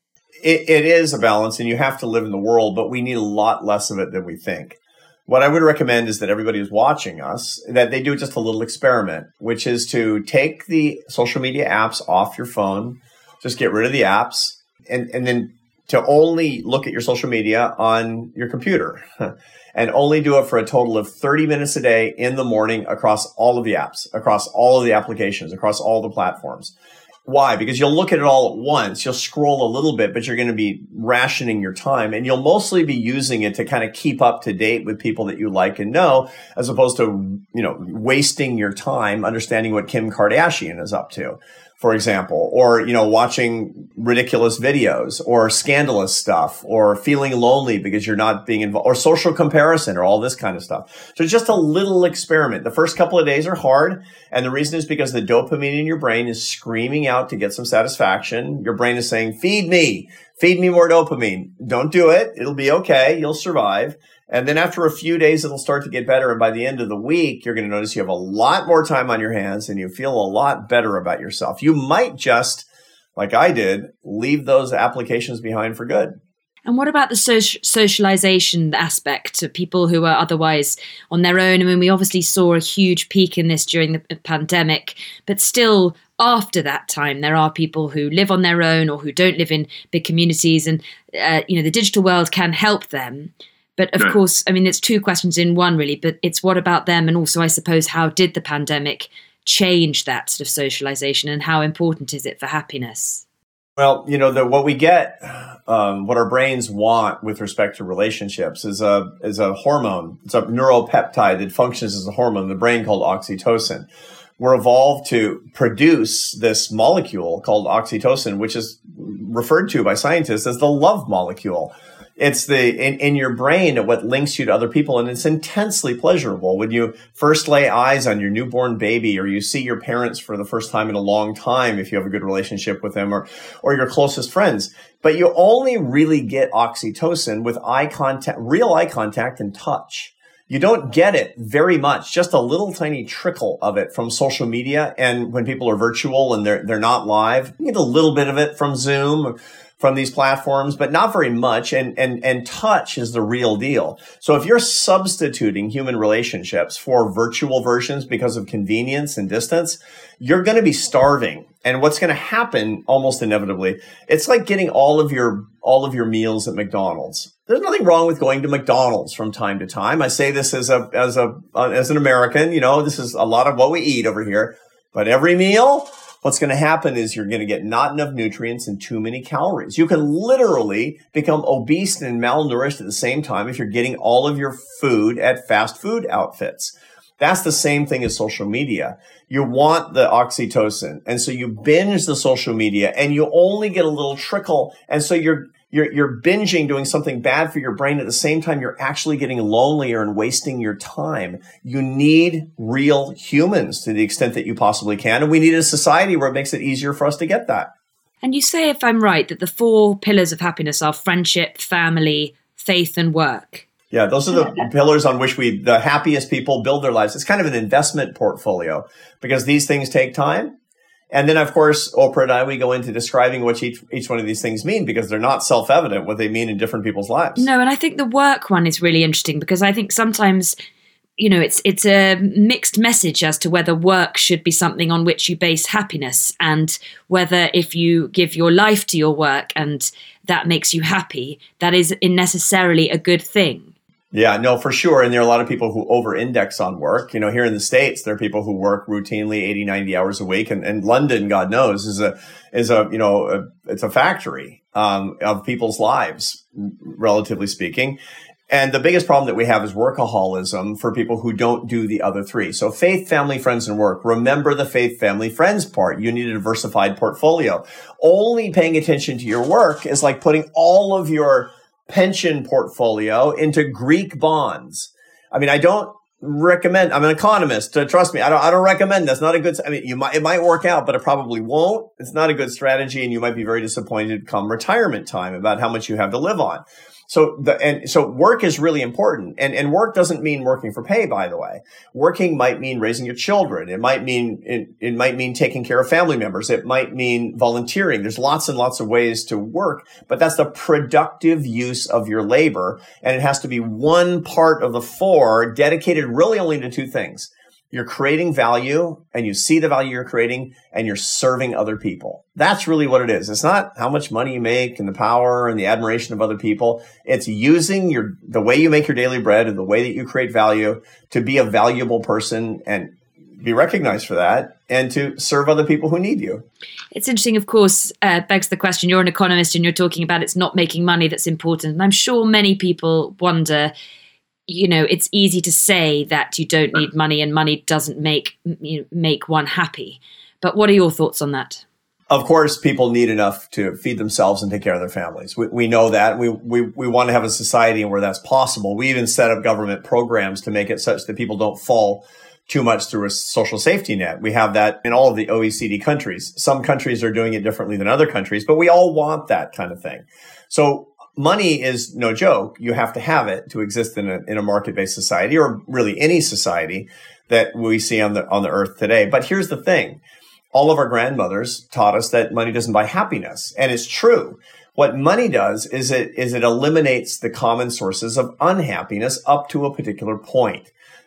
It, it is a balance, and you have to live in the world, but we need a lot less of it than we think. What I would recommend is that everybody who's watching us, that they do just a little experiment, which is to take the social media apps off your phone, just get rid of the apps, and, and then to only look at your social media on your computer, and only do it for a total of thirty minutes a day in the morning across all of the apps, across all of the applications, across all the platforms. Why? Because you'll look at it all at once. You'll scroll a little bit, but you're going to be rationing your time, and you'll mostly be using it to kind of keep up to date with people that you like and know, as opposed to, you know, wasting your time understanding what Kim Kardashian is up to, for example, or, you know, watching ridiculous videos or scandalous stuff, or feeling lonely because you're not being involved, or social comparison, or all this kind of stuff. So just a little experiment. The first couple of days are hard. And the reason is because the dopamine in your brain is screaming out to get some satisfaction. Your brain is saying, feed me, feed me more dopamine. Don't do it. It'll be okay. You'll survive. And then after a few days, it'll start to get better. And by the end of the week, you're going to notice you have a lot more time on your hands, and you feel a lot better about yourself. You might just, like I did, leave those applications behind for good. And what about the social socialization aspect of people who are otherwise on their own? I mean, we obviously saw a huge peak in this during the pandemic, but still after that time, there are people who live on their own or who don't live in big communities, and, uh, you know, the digital world can help them. But of Right. course, I mean, it's two questions in one, really. But it's what about them? And also, I suppose, how did the pandemic change that sort of socialization, and how important is it for happiness? Well, you know, the, what we get, um, what our brains want with respect to relationships is a is a hormone. It's a neuropeptide that functions as a hormone in the brain called oxytocin. We're evolved to produce this molecule called oxytocin, which is referred to by scientists as the love molecule. It's the in, in your brain what links you to other people, and it's intensely pleasurable when you first lay eyes on your newborn baby, or you see your parents for the first time in a long time if you have a good relationship with them, or or your closest friends. But you only really get oxytocin with eye contact, real eye contact and touch. You don't get it very much, just a little tiny trickle of it from social media, and when people are virtual and they're they're not live. You get a little bit of it from Zoom, from these platforms, but not very much. And, and, and touch is the real deal. So if you're substituting human relationships for virtual versions because of convenience and distance, you're going to be starving. And what's going to happen almost inevitably, it's like getting all of your, all of your meals at McDonald's. There's nothing wrong with going to McDonald's from time to time. I say this as a, as a, uh, as an American, you know, this is a lot of what we eat over here, but every meal, what's going to happen is you're going to get not enough nutrients and too many calories. You can literally become obese and malnourished at the same time if you're getting all of your food at fast food outfits. That's the same thing as social media. You want the oxytocin, and so you binge the social media, and you only get a little trickle, and so you're You're, you're binging doing something bad for your brain. At the same time, you're actually getting lonelier and wasting your time. You need real humans to the extent that you possibly can. And we need a society where it makes it easier for us to get that. And you say, if I'm right, that the four pillars of happiness are friendship, family, faith, and work. Yeah, those are the pillars on which we, the happiest people build their lives. It's kind of an investment portfolio because these things take time. And then, of course, Oprah and I, we go into describing what each, each one of these things mean because they're not self-evident what they mean in different people's lives. No, and I think the work one is really interesting because I think sometimes, you know, it's it's a mixed message as to whether work should be something on which you base happiness, and whether if you give your life to your work and that makes you happy, that is necessarily a good thing. Yeah, no, for sure. And there are a lot of people who over-index on work. You know, here in the States, there are people who work routinely eighty, ninety hours a week. And, and London, God knows, is a, is a, you know, a, it's a factory um, of people's lives, relatively speaking. And the biggest problem that we have is workaholism for people who don't do the other three. So faith, family, friends, and work. Remember the faith, family, friends part. You need a diversified portfolio. Only paying attention to your work is like putting all of your pension portfolio into Greek bonds. I mean, I don't recommend, I'm an economist, uh, trust me, I don't, I don't recommend that's not a good, I mean, you might, it might work out, but it probably won't. It's not a good strategy, and you might be very disappointed come retirement time about how much you have to live on. So the, and so work is really important. And, and work doesn't mean working for pay, by the way. Working might mean raising your children. It might mean, it, it might mean taking care of family members. It might mean volunteering. There's lots and lots of ways to work, but that's the productive use of your labor. And it has to be one part of the four dedicated really only to two things. You're creating value, and you see the value you're creating, and you're serving other people. That's really what it is. It's not how much money you make and the power and the admiration of other people. It's using your the way you make your daily bread and the way that you create value to be a valuable person and be recognized for that, and to serve other people who need you. It's interesting, of course, uh, begs the question, you're an economist and you're talking about it's not making money that's important. And I'm sure many people wonder, you know, it's easy to say that you don't need money and money doesn't make you know, make one happy. But what are your thoughts on that? Of course, people need enough to feed themselves and take care of their families. We, we know that. We, we, we want to have a society where that's possible. We even set up government programs to make it such that people don't fall too much through a social safety net. We have that in all of the O E C D countries. Some countries are doing it differently than other countries, but we all want that kind of thing. So money is no joke. You have to have it to exist in a, in a market-based society, or really any society that we see on the, on the earth today. But here's the thing. All of our grandmothers taught us that money doesn't buy happiness. And it's true. What money does is it, is it eliminates the common sources of unhappiness up to a particular point.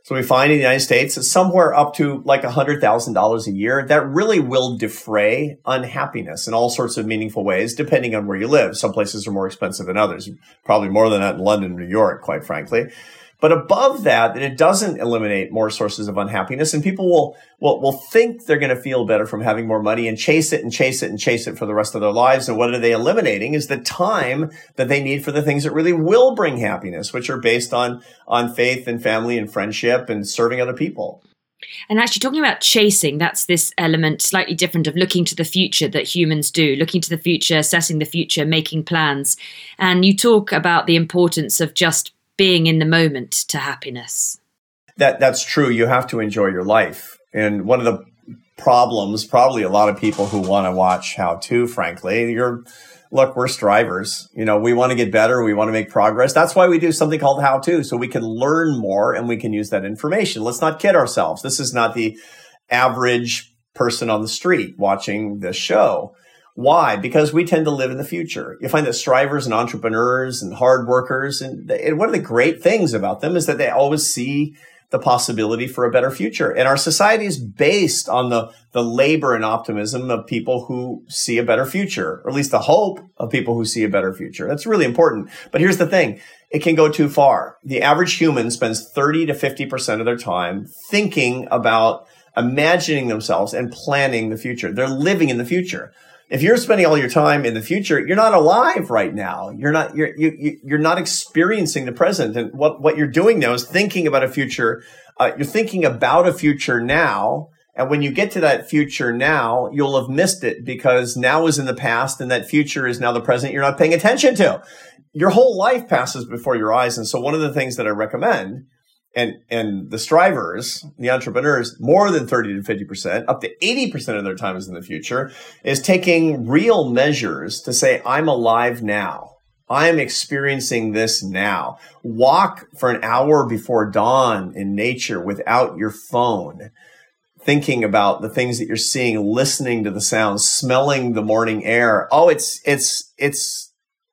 So we find in the United States it's somewhere up to like one hundred thousand dollars a year. That really will defray unhappiness in all sorts of meaningful ways, depending on where you live. Some places are more expensive than others, probably more than that in London and New York, quite frankly. But above that, it doesn't eliminate more sources of unhappiness. And people will, will, will think they're going to feel better from having more money and chase it and chase it and chase it for the rest of their lives. And what are they eliminating is the time that they need for the things that really will bring happiness, which are based on, on faith and family and friendship and serving other people. And actually talking about chasing, that's this element slightly different of looking to the future that humans do, looking to the future, assessing the future, making plans. And you talk about the importance of just being in the moment to happiness. That that's true. You have to enjoy your life. And one of the problems, probably a lot of people who want to watch How To, frankly, you're, look, we're strivers. You know, we want to get better. We want to make progress. That's why we do something called How To, so we can learn more and we can use that information. Let's not kid ourselves. This is not the average person on the street watching this show. Why? Because we tend to live in the future. You find that strivers and entrepreneurs and hard workers, and, and one of the great things about them is that they always see the possibility for a better future. And our society is based on the, the labor and optimism of people who see a better future, or at least the hope of people who see a better future. That's really important. But here's the thing. It can go too far. The average human spends thirty to fifty percent of their time thinking about imagining themselves and planning the future. They're living in the future. If you're spending all your time in the future, you're not alive right now. You're not, you're, you, you're not experiencing the present. And what, what you're doing now is thinking about a future. Uh, you're thinking about a future now. And when you get to that future now, you'll have missed it because now is in the past and that future is now the present you're not paying attention to. Your whole life passes before your eyes. And so one of the things that I recommend, and, and the strivers, the entrepreneurs, more than thirty to fifty percent, up to eighty percent of their time is in the future, is taking real measures to say, I'm alive now. I'm experiencing this now. Walk for an hour before dawn in nature without your phone, thinking about the things that you're seeing, listening to the sounds, smelling the morning air. Oh, it's, it's, it's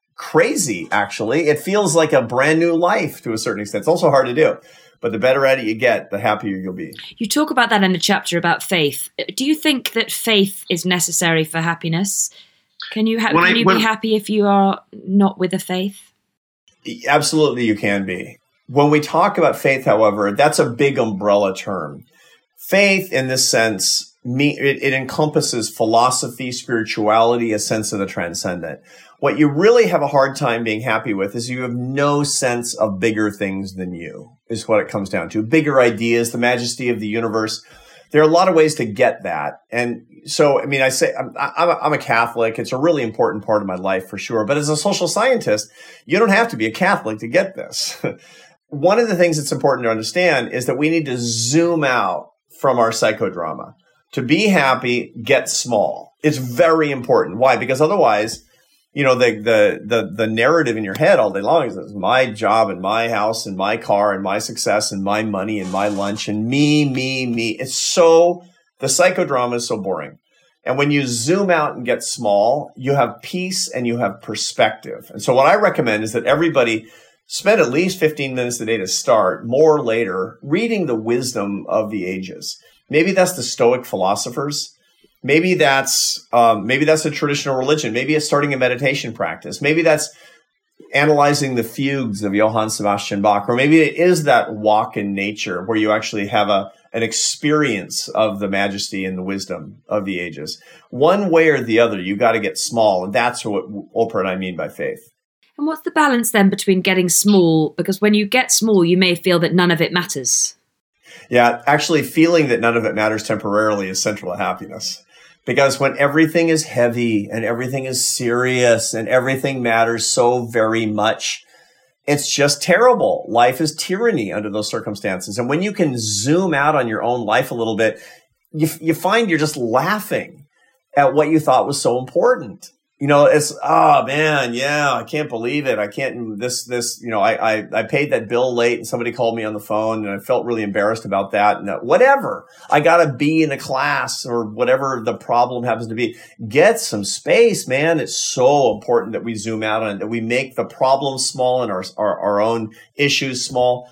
crazy, actually. It feels like a brand new life to a certain extent. It's also hard to do. But the better at it you get, the happier you'll be. You talk about that in a chapter about faith. Do you think that faith is necessary for happiness? Can you, ha- can I, you when, be happy if you are not with a faith? Absolutely, you can be. When we talk about faith, however, that's a big umbrella term. Faith, in this sense, me, it, it encompasses philosophy, spirituality, a sense of the transcendent. What you really have a hard time being happy with is you have no sense of bigger things than you, is what it comes down to. Bigger ideas, the majesty of the universe. There are a lot of ways to get that. And so, I mean, I say I'm, I'm, a, I'm a Catholic. It's a really important part of my life for sure. But as a social scientist, you don't have to be a Catholic to get this. One of the things that's important to understand is that we need to zoom out from our psychodrama. To be happy, get small. It's very important. Why? Because otherwise, you know, the, the, the, the narrative in your head all day long is my job and my house and my car and my success and my money and my lunch and me, me, me. It's so, the psychodrama is so boring. And when you zoom out and get small, you have peace and you have perspective. And so what I recommend is that everybody spend at least fifteen minutes a day to start, more later, reading the wisdom of the ages. Maybe that's the Stoic philosophers. Maybe that's um, maybe that's a traditional religion. Maybe it's starting a meditation practice. Maybe that's analyzing the fugues of Johann Sebastian Bach. Or maybe it is that walk in nature where you actually have a an experience of the majesty and the wisdom of the ages. One way or the other, you got to get small. And that's what Oprah and I mean by faith. And what's the balance then between getting small? Because when you get small, you may feel that none of it matters. Yeah, actually feeling that none of it matters temporarily is central to happiness. Because when everything is heavy and everything is serious and everything matters so very much, it's just terrible. Life is tyranny under those circumstances. And when you can zoom out on your own life a little bit, you, you find you're just laughing at what you thought was so important. You know, it's, oh man, yeah, I can't believe it. I can't, this, this, you know, I, I, I paid that bill late and somebody called me on the phone and I felt really embarrassed about that. And whatever, I got a B in a class or whatever the problem happens to be. Get some space, man. It's so important that we zoom out on it, that we make the problem small and our, our, our own issues small.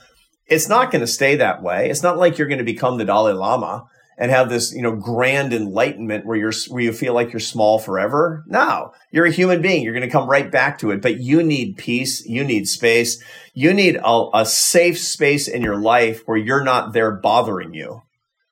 It's not going to stay that way. It's not like you're going to become the Dalai Lama and have this, you know, grand enlightenment where you're, where you feel like you're small forever. No, you're a human being. You're going to come right back to it, but you need peace. You need space. You need a, a safe space in your life where you're not there bothering you.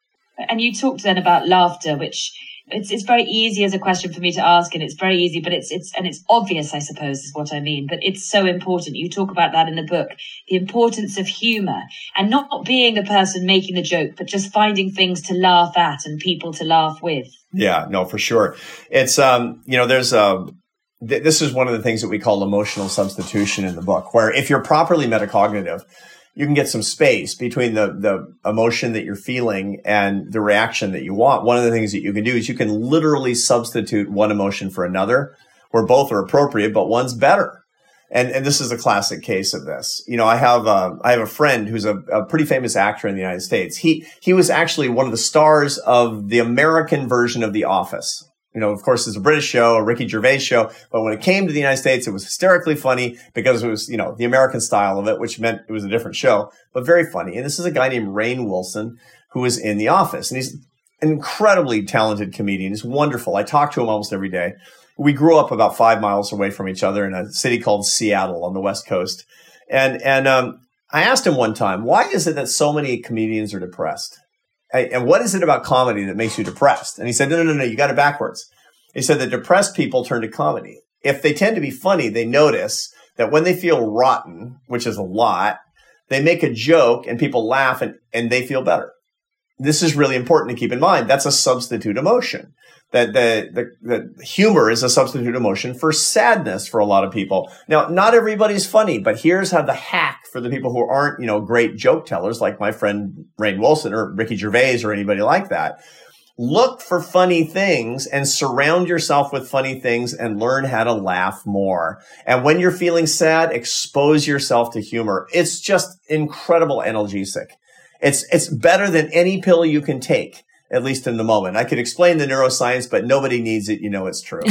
And you talked then about laughter, which it's it's very easy as a question for me to ask, and it's very easy, but it's it's and it's obvious, I suppose, is what I mean. But it's so important. You talk about that in the book, the importance of humor and not being the person making the joke, but just finding things to laugh at and people to laugh with. Yeah, no, for sure. It's um, you know, there's a th- this is one of the things that we call emotional substitution in the book, where if you're properly metacognitive, you can get some space between the, the emotion that you're feeling and the reaction that you want. One of the things that you can do is you can literally substitute one emotion for another, where both are appropriate, but one's better. And and this is a classic case of this. You know, I have a, I have a friend who's a, a pretty famous actor in the United States. He he was actually one of the stars of the American version of The Office. You know, of course, it's a British show, a Ricky Gervais show. But when it came to the United States, it was hysterically funny because it was, you know, the American style of it, which meant it was a different show, but very funny. And this is a guy named Rainn Wilson who was in The Office. And he's an incredibly talented comedian. He's wonderful. I talk to him almost every day. We grew up about five miles away from each other in a city called Seattle on the West Coast. And, and um, I asked him one time, why is it that so many comedians are depressed? And what is it about comedy that makes you depressed? And he said, no, no, no, no, you got it backwards. He said that depressed people turn to comedy. If they tend to be funny, they notice that when they feel rotten, which is a lot, they make a joke and people laugh and, and they feel better. This is really important to keep in mind. That's a substitute emotion. That the, the, the humor is a substitute emotion for sadness for a lot of people. Now, not everybody's funny, but here's how the hack for the people who aren't, you know, great joke tellers like my friend Rainn Wilson or Ricky Gervais or anybody like that. Look for funny things and surround yourself with funny things and learn how to laugh more. And when you're feeling sad, expose yourself to humor. It's just incredible analgesic. It's, it's better than any pill you can take, at least in the moment. I could explain the neuroscience, but nobody needs it. You know it's true.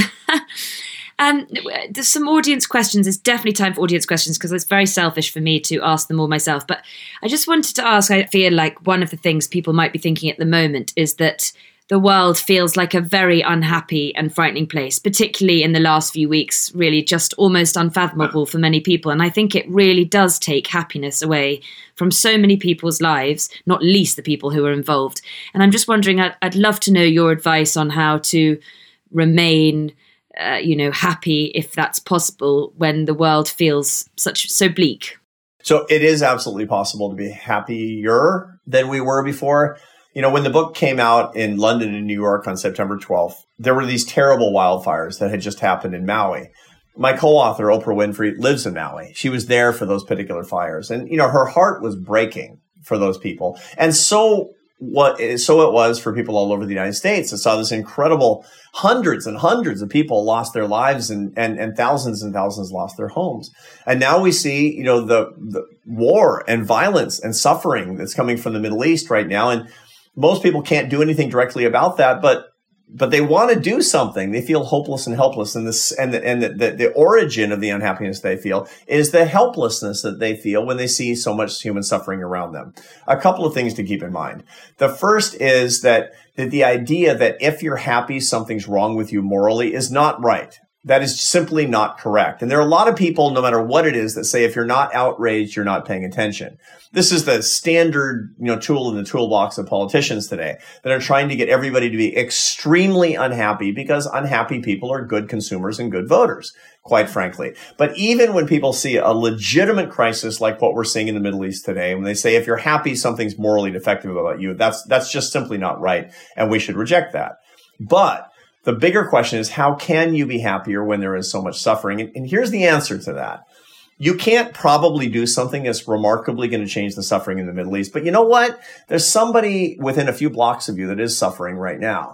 um, there's some audience questions. It's definitely time for audience questions because it's very selfish for me to ask them all myself. But I just wanted to ask, I feel like one of the things people might be thinking at the moment is that the world feels like a very unhappy and frightening place, particularly in the last few weeks, really just almost unfathomable for many people. And I think it really does take happiness away from so many people's lives, not least the people who are involved. And I'm just wondering, I'd, I'd love to know your advice on how to remain, uh, you know, happy, if that's possible, when the world feels such so bleak. So it is absolutely possible to be happier than we were before. You know, when the book came out in London and New York on September twelfth, there were these terrible wildfires that had just happened in Maui. My co-author, Oprah Winfrey, lives in Maui. She was there for those particular fires. And, you know, her heart was breaking for those people. And so what, so it was for people all over the United States. I saw this incredible hundreds and hundreds of people lost their lives and, and, and thousands and thousands lost their homes. And now we see, you know, the, the war and violence and suffering that's coming from the Middle East right now. And most people can't do anything directly about that, but but they want to do something. They feel hopeless and helpless, and this and the, and the, the, the origin of the unhappiness they feel is the helplessness that they feel when they see so much human suffering around them. A couple of things to keep in mind. The first is that, that the idea that if you're happy, something's wrong with you morally is not right. That is simply not correct. And there are a lot of people, no matter what it is, that say if you're not outraged, you're not paying attention. This is the standard, you know, tool in the toolbox of politicians today that are trying to get everybody to be extremely unhappy because unhappy people are good consumers and good voters, quite frankly. But even when people see a legitimate crisis like what we're seeing in the Middle East today, when they say if you're happy, something's morally defective about you, that's that's just simply not right, and we should reject that. But the bigger question is, how can you be happier when there is so much suffering? And, and here's the answer to that. You can't probably do something that's remarkably going to change the suffering in the Middle East. But you know what? There's somebody within a few blocks of you that is suffering right now.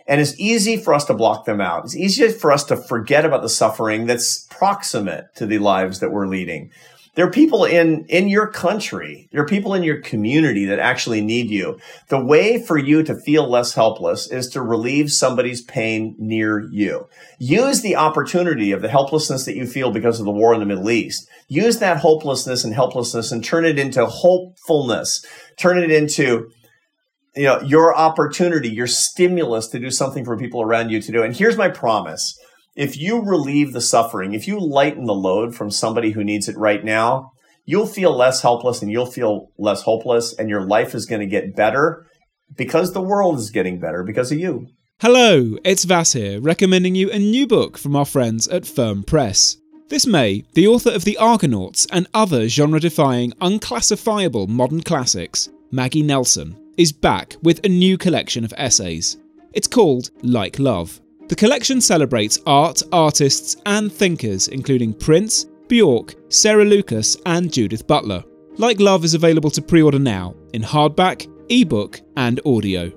And it's easy for us to block them out. It's easy for us to forget about the suffering that's proximate to the lives that we're leading. There are people in, in your country, there are people in your community that actually need you. The way for you to feel less helpless is to relieve somebody's pain near you. Use the opportunity of the helplessness that you feel because of the war in the Middle East. Use that hopelessness and helplessness and turn it into hopefulness. Turn it into, you know, your opportunity, your stimulus to do something for people around you to do. And here's my promise. If you relieve the suffering, if you lighten the load from somebody who needs it right now, you'll feel less helpless and you'll feel less hopeless, and your life is going to get better because the world is getting better because of you. Hello, it's Vas here, recommending you a new book from our friends at Firm Press. This May, the author of The Argonauts and other genre-defying, unclassifiable modern classics, Maggie Nelson, is back with a new collection of essays. It's called Like Love. The collection celebrates art, artists, and thinkers, including Prince, Bjork, Sarah Lucas, and Judith Butler. Like Love is available to pre-order now in hardback, ebook, and audio.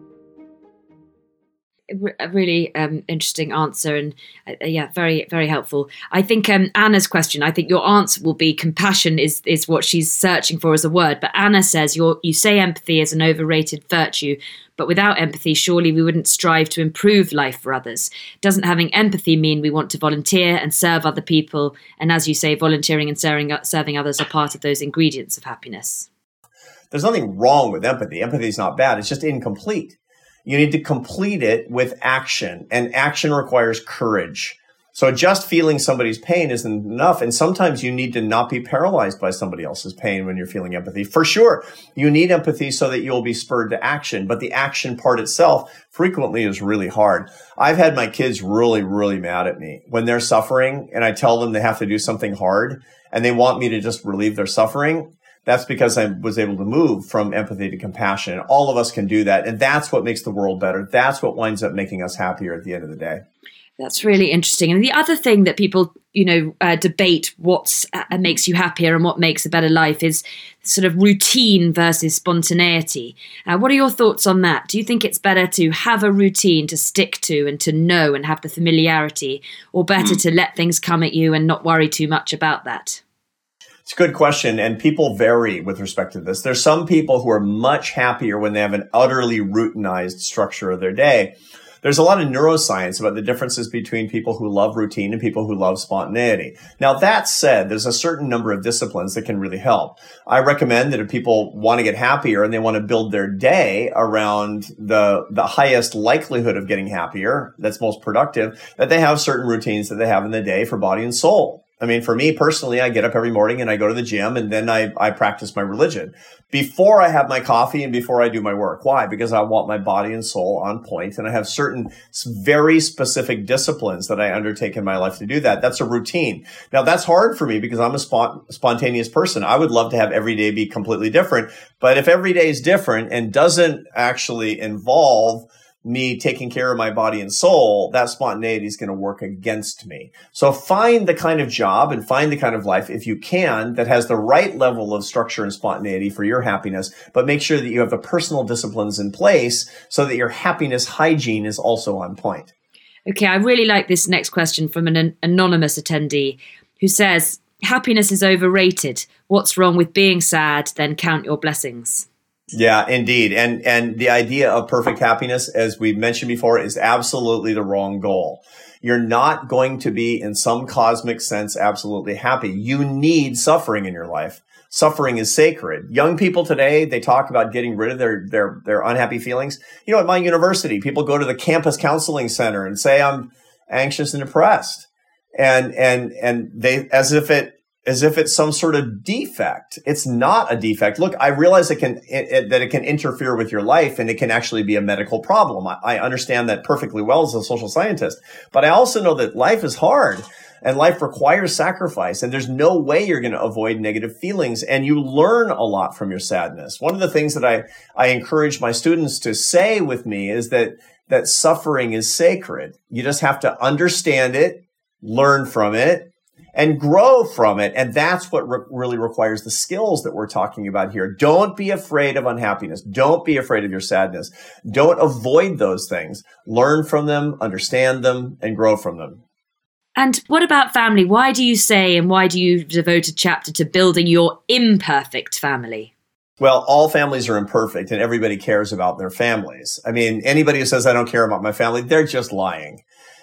A really um, interesting answer, and uh, yeah, very, very helpful. I think um, Anna's question, I think your answer will be compassion is is what she's searching for as a word. But Anna says, You're, you say empathy is an overrated virtue, but without empathy, surely we wouldn't strive to improve life for others. Doesn't having empathy mean we want to volunteer and serve other people? And as you say, volunteering and serving, serving others are part of those ingredients of happiness. There's nothing wrong with empathy. Empathy is not bad. It's just incomplete. You need to complete it with action, and action requires courage. So just feeling somebody's pain isn't enough. And sometimes you need to not be paralyzed by somebody else's pain when you're feeling empathy. For sure, you need empathy so that you'll be spurred to action. But the action part itself frequently is really hard. I've had my kids really, really mad at me when they're suffering and I tell them they have to do something hard and they want me to just relieve their suffering. That's because I was able to move from empathy to compassion. All of us can do that. And that's what makes the world better. That's what winds up making us happier at the end of the day. That's really interesting. And the other thing that people, you know, uh, debate what uh, makes you happier and what makes a better life is sort of routine versus spontaneity. Uh, what are your thoughts on that? Do you think it's better to have a routine to stick to and to know and have the familiarity, or better mm. to let things come at you and not worry too much about that? It's a good question, and people vary with respect to this. There's some people who are much happier when they have an utterly routinized structure of their day. There's a lot of neuroscience about the differences between people who love routine and people who love spontaneity. Now, that said, there's a certain number of disciplines that can really help. I recommend that if people want to get happier and they want to build their day around the, the highest likelihood of getting happier, that's most productive, that they have certain routines that they have in the day for body and soul. I mean, for me personally, I get up every morning and I go to the gym and then I, I practice my religion before I have my coffee and before I do my work. Why? Because I want my body and soul on point, and I have certain very specific disciplines that I undertake in my life to do that. That's a routine. Now, that's hard for me because I'm a spont- spontaneous person. I would love to have every day be completely different. But if every day is different and doesn't actually involve me taking care of my body and soul, that spontaneity is going to work against me. So find the kind of job and find the kind of life, if you can, that has the right level of structure and spontaneity for your happiness, but make sure that you have the personal disciplines in place so that your happiness hygiene is also on point. Okay, I really like this next question from an an anonymous attendee who says, happiness is overrated. What's wrong with being sad? Then count your blessings. Yeah, indeed. And and the idea of perfect happiness, as we mentioned before, is absolutely the wrong goal. You're not going to be, in some cosmic sense, absolutely happy. You need suffering in your life. Suffering is sacred. Young people today, they talk about getting rid of their, their, their unhappy feelings. You know, at my university, people go to the campus counseling center and say, I'm anxious and depressed. And, and, and they, as if it, as if it's some sort of defect. It's not a defect. Look, I realize it can, it, it, that it can interfere with your life and it can actually be a medical problem. I, I understand that perfectly well as a social scientist, but I also know that life is hard and life requires sacrifice, and there's no way you're going to avoid negative feelings, and you learn a lot from your sadness. One of the things that I, I encourage my students to say with me is that, that suffering is sacred. You just have to understand it, learn from it, and grow from it. And that's what re- really requires the skills that we're talking about here. Don't be afraid of unhappiness. Don't be afraid of your sadness. Don't avoid those things. Learn from them, understand them, and grow from them. And what about family? Why do you say, and why do you devote a chapter to building your imperfect family? Well, all families are imperfect and everybody cares about their families. I mean, anybody who says, I don't care about my family, they're just lying.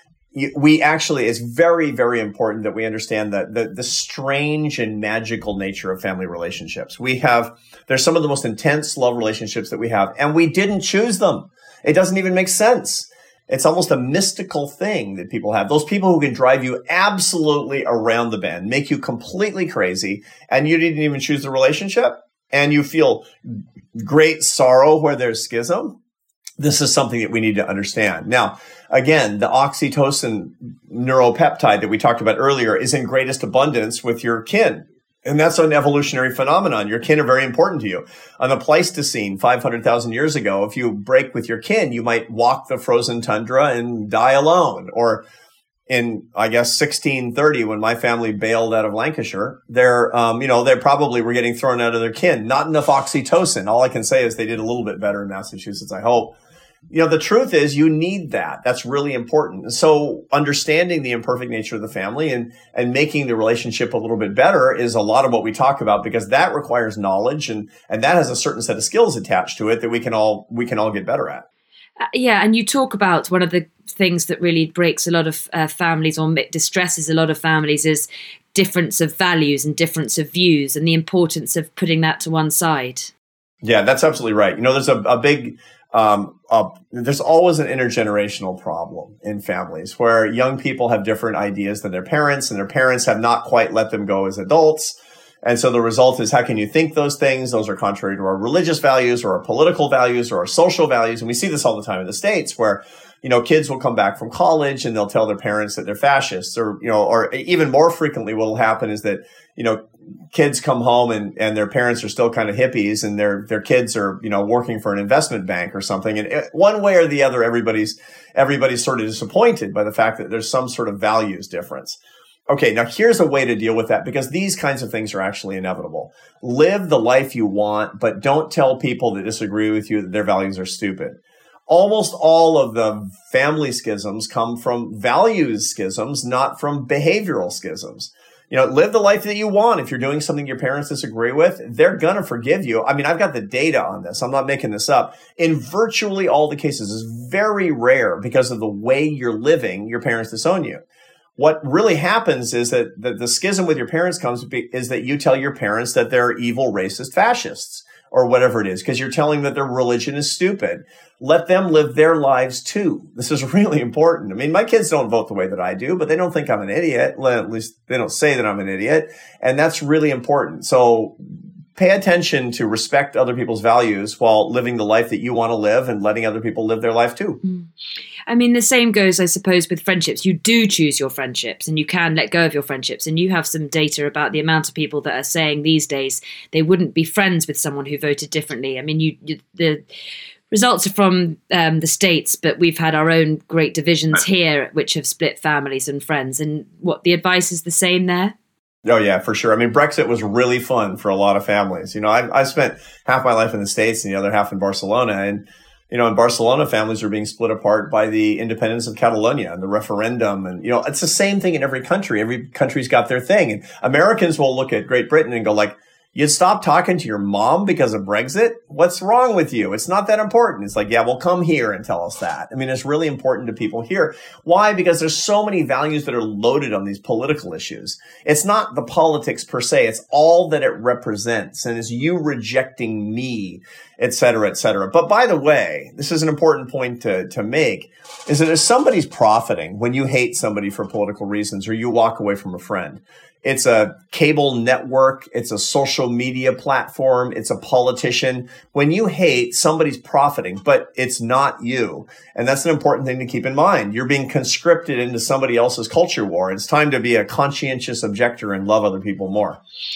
We actually, it's very, very important that we understand that the, the strange and magical nature of family relationships. We have, there's some of the most intense love relationships that we have, and we didn't choose them. It doesn't even make sense. It's almost a mystical thing that people have. Those people who can drive you absolutely around the bend, make you completely crazy, and you didn't even choose the relationship, and you feel great sorrow where there's schism. This is something that we need to understand. Now, again, the oxytocin neuropeptide that we talked about earlier is in greatest abundance with your kin. And that's an evolutionary phenomenon. Your kin are very important to you. On the Pleistocene, five hundred thousand years ago, if you break with your kin, you might walk the frozen tundra and die alone. Or in, I guess, sixteen thirty, when my family bailed out of Lancashire, they're, um, you know, they probably were getting thrown out of their kin. Not enough oxytocin. All I can say is they did a little bit better in Massachusetts, I hope. You know, the truth is you need that. That's really important. So understanding the imperfect nature of the family and, and making the relationship a little bit better is a lot of what we talk about, because that requires knowledge and, and that has a certain set of skills attached to it that we can all, we can all get better at. Uh, yeah. And you talk about one of the things that really breaks a lot of uh, families or distresses a lot of families is difference of values and difference of views and the importance of putting that to one side. Yeah, that's absolutely right. You know, there's a, a big... Um, uh, there's always an intergenerational problem in families where young people have different ideas than their parents, and their parents have not quite let them go as adults. And so the result is, how can you think those things? Those are contrary to our religious values or our political values or our social values. And we see this all the time in the States where, you know, kids will come back from college and they'll tell their parents that they're fascists, or, you know, or even more frequently what will happen is that, you know, kids come home and, and their parents are still kind of hippies and their, their kids are, you know, working for an investment bank or something. And one way or the other, everybody's, everybody's sort of disappointed by the fact that there's some sort of values difference. Okay, now here's a way to deal with that, because these kinds of things are actually inevitable. Live the life you want, but don't tell people that disagree with you that their values are stupid. Almost all of the family schisms come from values schisms, not from behavioral schisms. You know, live the life that you want. If you're doing something your parents disagree with, they're going to forgive you. I mean, I've got the data on this. I'm not making this up. In virtually all the cases, it's very rare because of the way you're living, your parents disown you. What really happens is that the, the schism with your parents comes is that you tell your parents that they're evil, racist fascists or whatever it is, because you're telling them that their religion is stupid. Let them live their lives too. This is really important. I mean, my kids don't vote the way that I do, but they don't think I'm an idiot. Well, at least they don't say that I'm an idiot. And that's really important. So pay attention to respect other people's values while living the life that you want to live and letting other people live their life too. Mm. I mean, the same goes, I suppose, with friendships. You do choose your friendships and you can let go of your friendships. And you have some data about the amount of people that are saying these days they wouldn't be friends with someone who voted differently. I mean, you, you the results are from um, the States, but we've had our own great divisions here, which have split families and friends. And what the advice is the same there? Oh, yeah, for sure. I mean, Brexit was really fun for a lot of families. You know, I, I spent half my life in the States and the other half in Barcelona. And, you know, in Barcelona, families are being split apart by the independence of Catalonia and the referendum. And, you know, it's the same thing in every country. Every country's got their thing. And Americans will look at Great Britain and go like, you'd stop talking to your mom because of Brexit? What's wrong with you? It's not that important. It's like, yeah, well, come here and tell us that. I mean, it's really important to people here. Why? Because there's so many values that are loaded on these political issues. It's not the politics per se. It's all that it represents. And it's you rejecting me, et cetera, et cetera. But by the way, this is an important point to, to make, is that if somebody's profiting when you hate somebody for political reasons or you walk away from a friend, it's a cable network. It's a social media platform. It's a politician. When you hate, somebody's profiting, but it's not you. And that's an important thing to keep in mind. You're being conscripted into somebody else's culture war. It's time to be a conscientious objector and love other people more.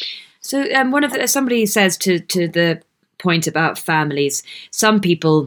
So um, one of the, somebody says to, to the point about families, some people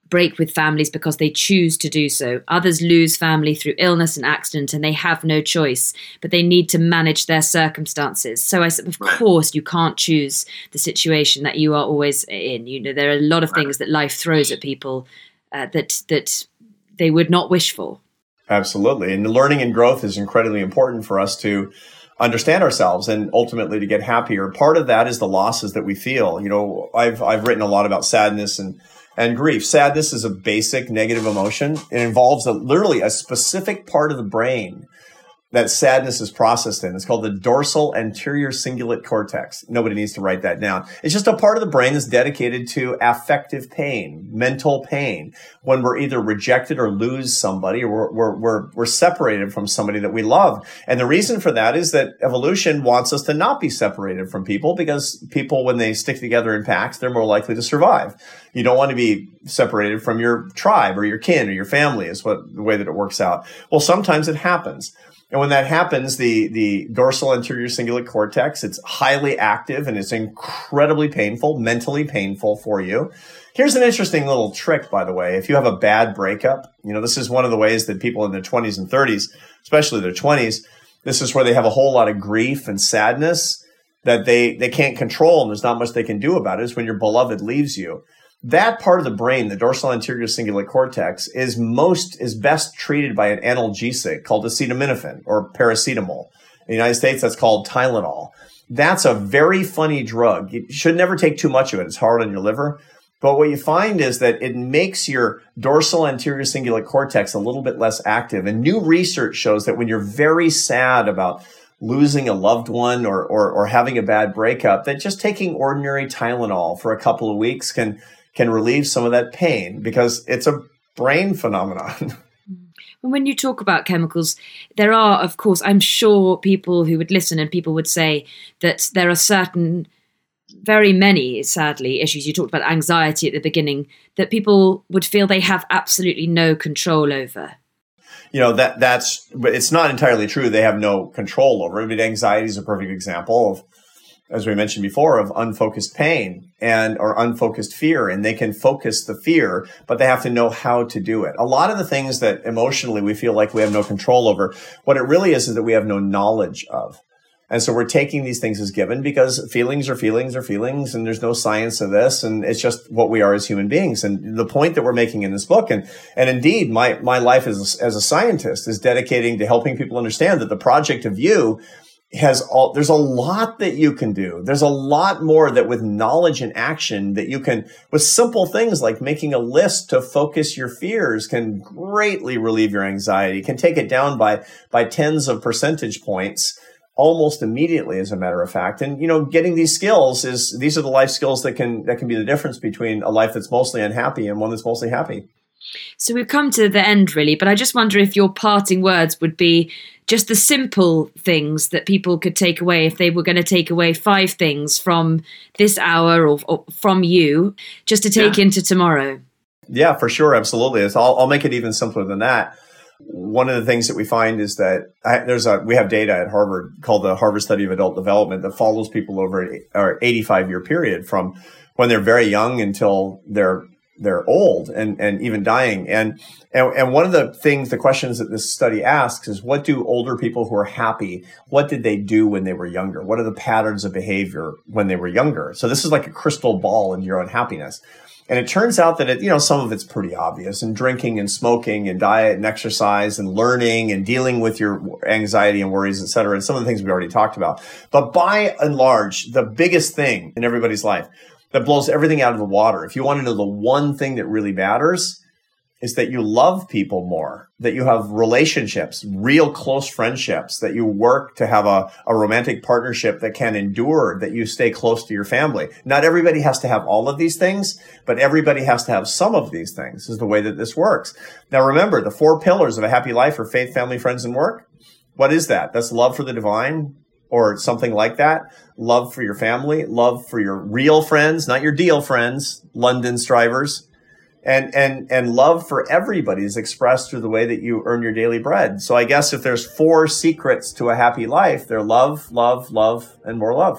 break with families because they choose to do so. Others lose family through illness and accident, and they have no choice, but they need to manage their circumstances. So I said, of course, you can't choose the situation that you are always in. You know, there are a lot of things that life throws at people uh, that that they would not wish for. Absolutely. And learning and growth is incredibly important for us to understand ourselves and ultimately to get happier. Part of that is the losses that we feel. You know, I've I've written a lot about sadness and And grief. Sadness is a basic negative emotion. It involves a, literally a specific part of the brain that sadness is processed in. It's called the dorsal anterior cingulate cortex. Nobody needs to write that down. It's just a part of the brain that's dedicated to affective pain, mental pain, when we're either rejected or lose somebody, or we're, we're, we're, we're separated from somebody that we love. And the reason for that is that evolution wants us to not be separated from people, because people, when they stick together in packs, they're more likely to survive. You don't want to be separated from your tribe or your kin or your family, is what the way that it works out. Well, sometimes it happens. And when that happens, the, the dorsal anterior cingulate cortex, it's highly active and it's incredibly painful, mentally painful for you. Here's an interesting little trick, by the way. If you have a bad breakup, you know, this is one of the ways that people in their twenties and thirties, especially their twenties, this is where they have a whole lot of grief and sadness that they, they can't control, and there's not much they can do about it, is when your beloved leaves you. That part of the brain, the dorsal anterior cingulate cortex, is most is best treated by an analgesic called acetaminophen or paracetamol. In the United States, that's called Tylenol. That's a very funny drug. You should never take too much of it. It's hard on your liver. But what you find is that it makes your dorsal anterior cingulate cortex a little bit less active. And new research shows that when you're very sad about losing a loved one or, or, or having a bad breakup, that just taking ordinary Tylenol for a couple of weeks can can relieve some of that pain, because it's a brain phenomenon. When you talk about chemicals, there are, of course, I'm sure people who would listen and people would say that there are certain, very many, sadly, issues. You talked about anxiety at the beginning, that people would feel they have absolutely no control over. You know, that that's, but it's not entirely true. They have no control over it. I mean, anxiety is a perfect example of, as we mentioned before, of unfocused pain and or unfocused fear. And they can focus the fear, but they have to know how to do it. A lot of the things that emotionally we feel like we have no control over, what it really is is that we have no knowledge of. And so we're taking these things as given, because feelings are feelings are feelings, and there's no science of this, and it's just what we are as human beings. And the point that we're making in this book, and and indeed my my life as as a scientist is dedicating to helping people understand that the Project of You has all, there's a lot that you can do. There's a lot more that with knowledge and action that you can, with simple things like making a list to focus your fears, can greatly relieve your anxiety, can take it down by, by tens of percentage points almost immediately, as a matter of fact. And, you know, getting these skills is, these are the life skills that can, that can be the difference between a life that's mostly unhappy and one that's mostly happy. So we've come to the end, really, but I just wonder if your parting words would be just the simple things that people could take away, if they were going to take away five things from this hour or, or from you, just to take yeah. into tomorrow. Yeah, for sure. Absolutely. It's, I'll, I'll make it even simpler than that. One of the things that we find is that I, there's a, we have data at Harvard called the Harvard Study of Adult Development that follows people over an eighty-five year period from when they're very young until they're they're old and, and even dying. And, and, and one of the things, the questions that this study asks is, what do older people who are happy, what did they do when they were younger? What are the patterns of behavior when they were younger? So this is like a crystal ball into your own happiness. And it turns out that, it, you know, some of it's pretty obvious, and drinking and smoking and diet and exercise and learning and dealing with your anxiety and worries, et cetera, and some of the things we already talked about. But by and large, the biggest thing in everybody's life that blows everything out of the water, if you want to know the one thing that really matters, is that you love people more, that you have relationships, real close friendships, that you work to have a, a romantic partnership that can endure, that you stay close to your family. Not everybody has to have all of these things, but everybody has to have some of these things, is the way that this works. Now, remember, the four pillars of a happy life are faith, family, friends, and work. What is that? That's love for the divine, or something like that. Love for your family, love for your real friends, not your deal friends, London strivers. And, and, and love for everybody is expressed through the way that you earn your daily bread. So I guess if there's four secrets to a happy life, they're love, love, love, and more love.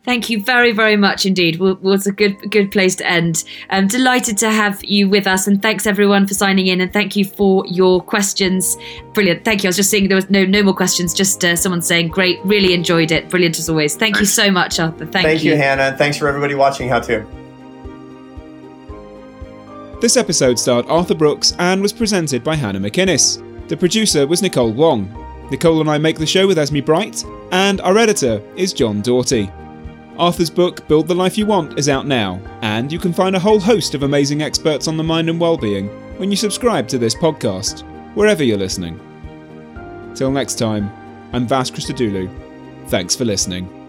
Thank you very, very much indeed. It was a good good place to end. I'm delighted to have you with us, and thanks everyone for signing in, and thank you for your questions. Brilliant. Thank you. I was just seeing there was no no more questions, just uh, someone saying, great, really enjoyed it. Brilliant as always. Thank you so much, Arthur. Thank, Thank you. you, Hannah. Thanks for everybody watching How To. This episode starred Arthur Brooks and was presented by Hannah McInnes. The producer was Nicole Wong. Nicole and I make the show with Esme Bright, and our editor is John Doughty. Arthur's book, Build the Life You Want, is out now, and you can find a whole host of amazing experts on the mind and well-being when you subscribe to this podcast, wherever you're listening. Till next time, I'm Vas Christodoulou. Thanks for listening.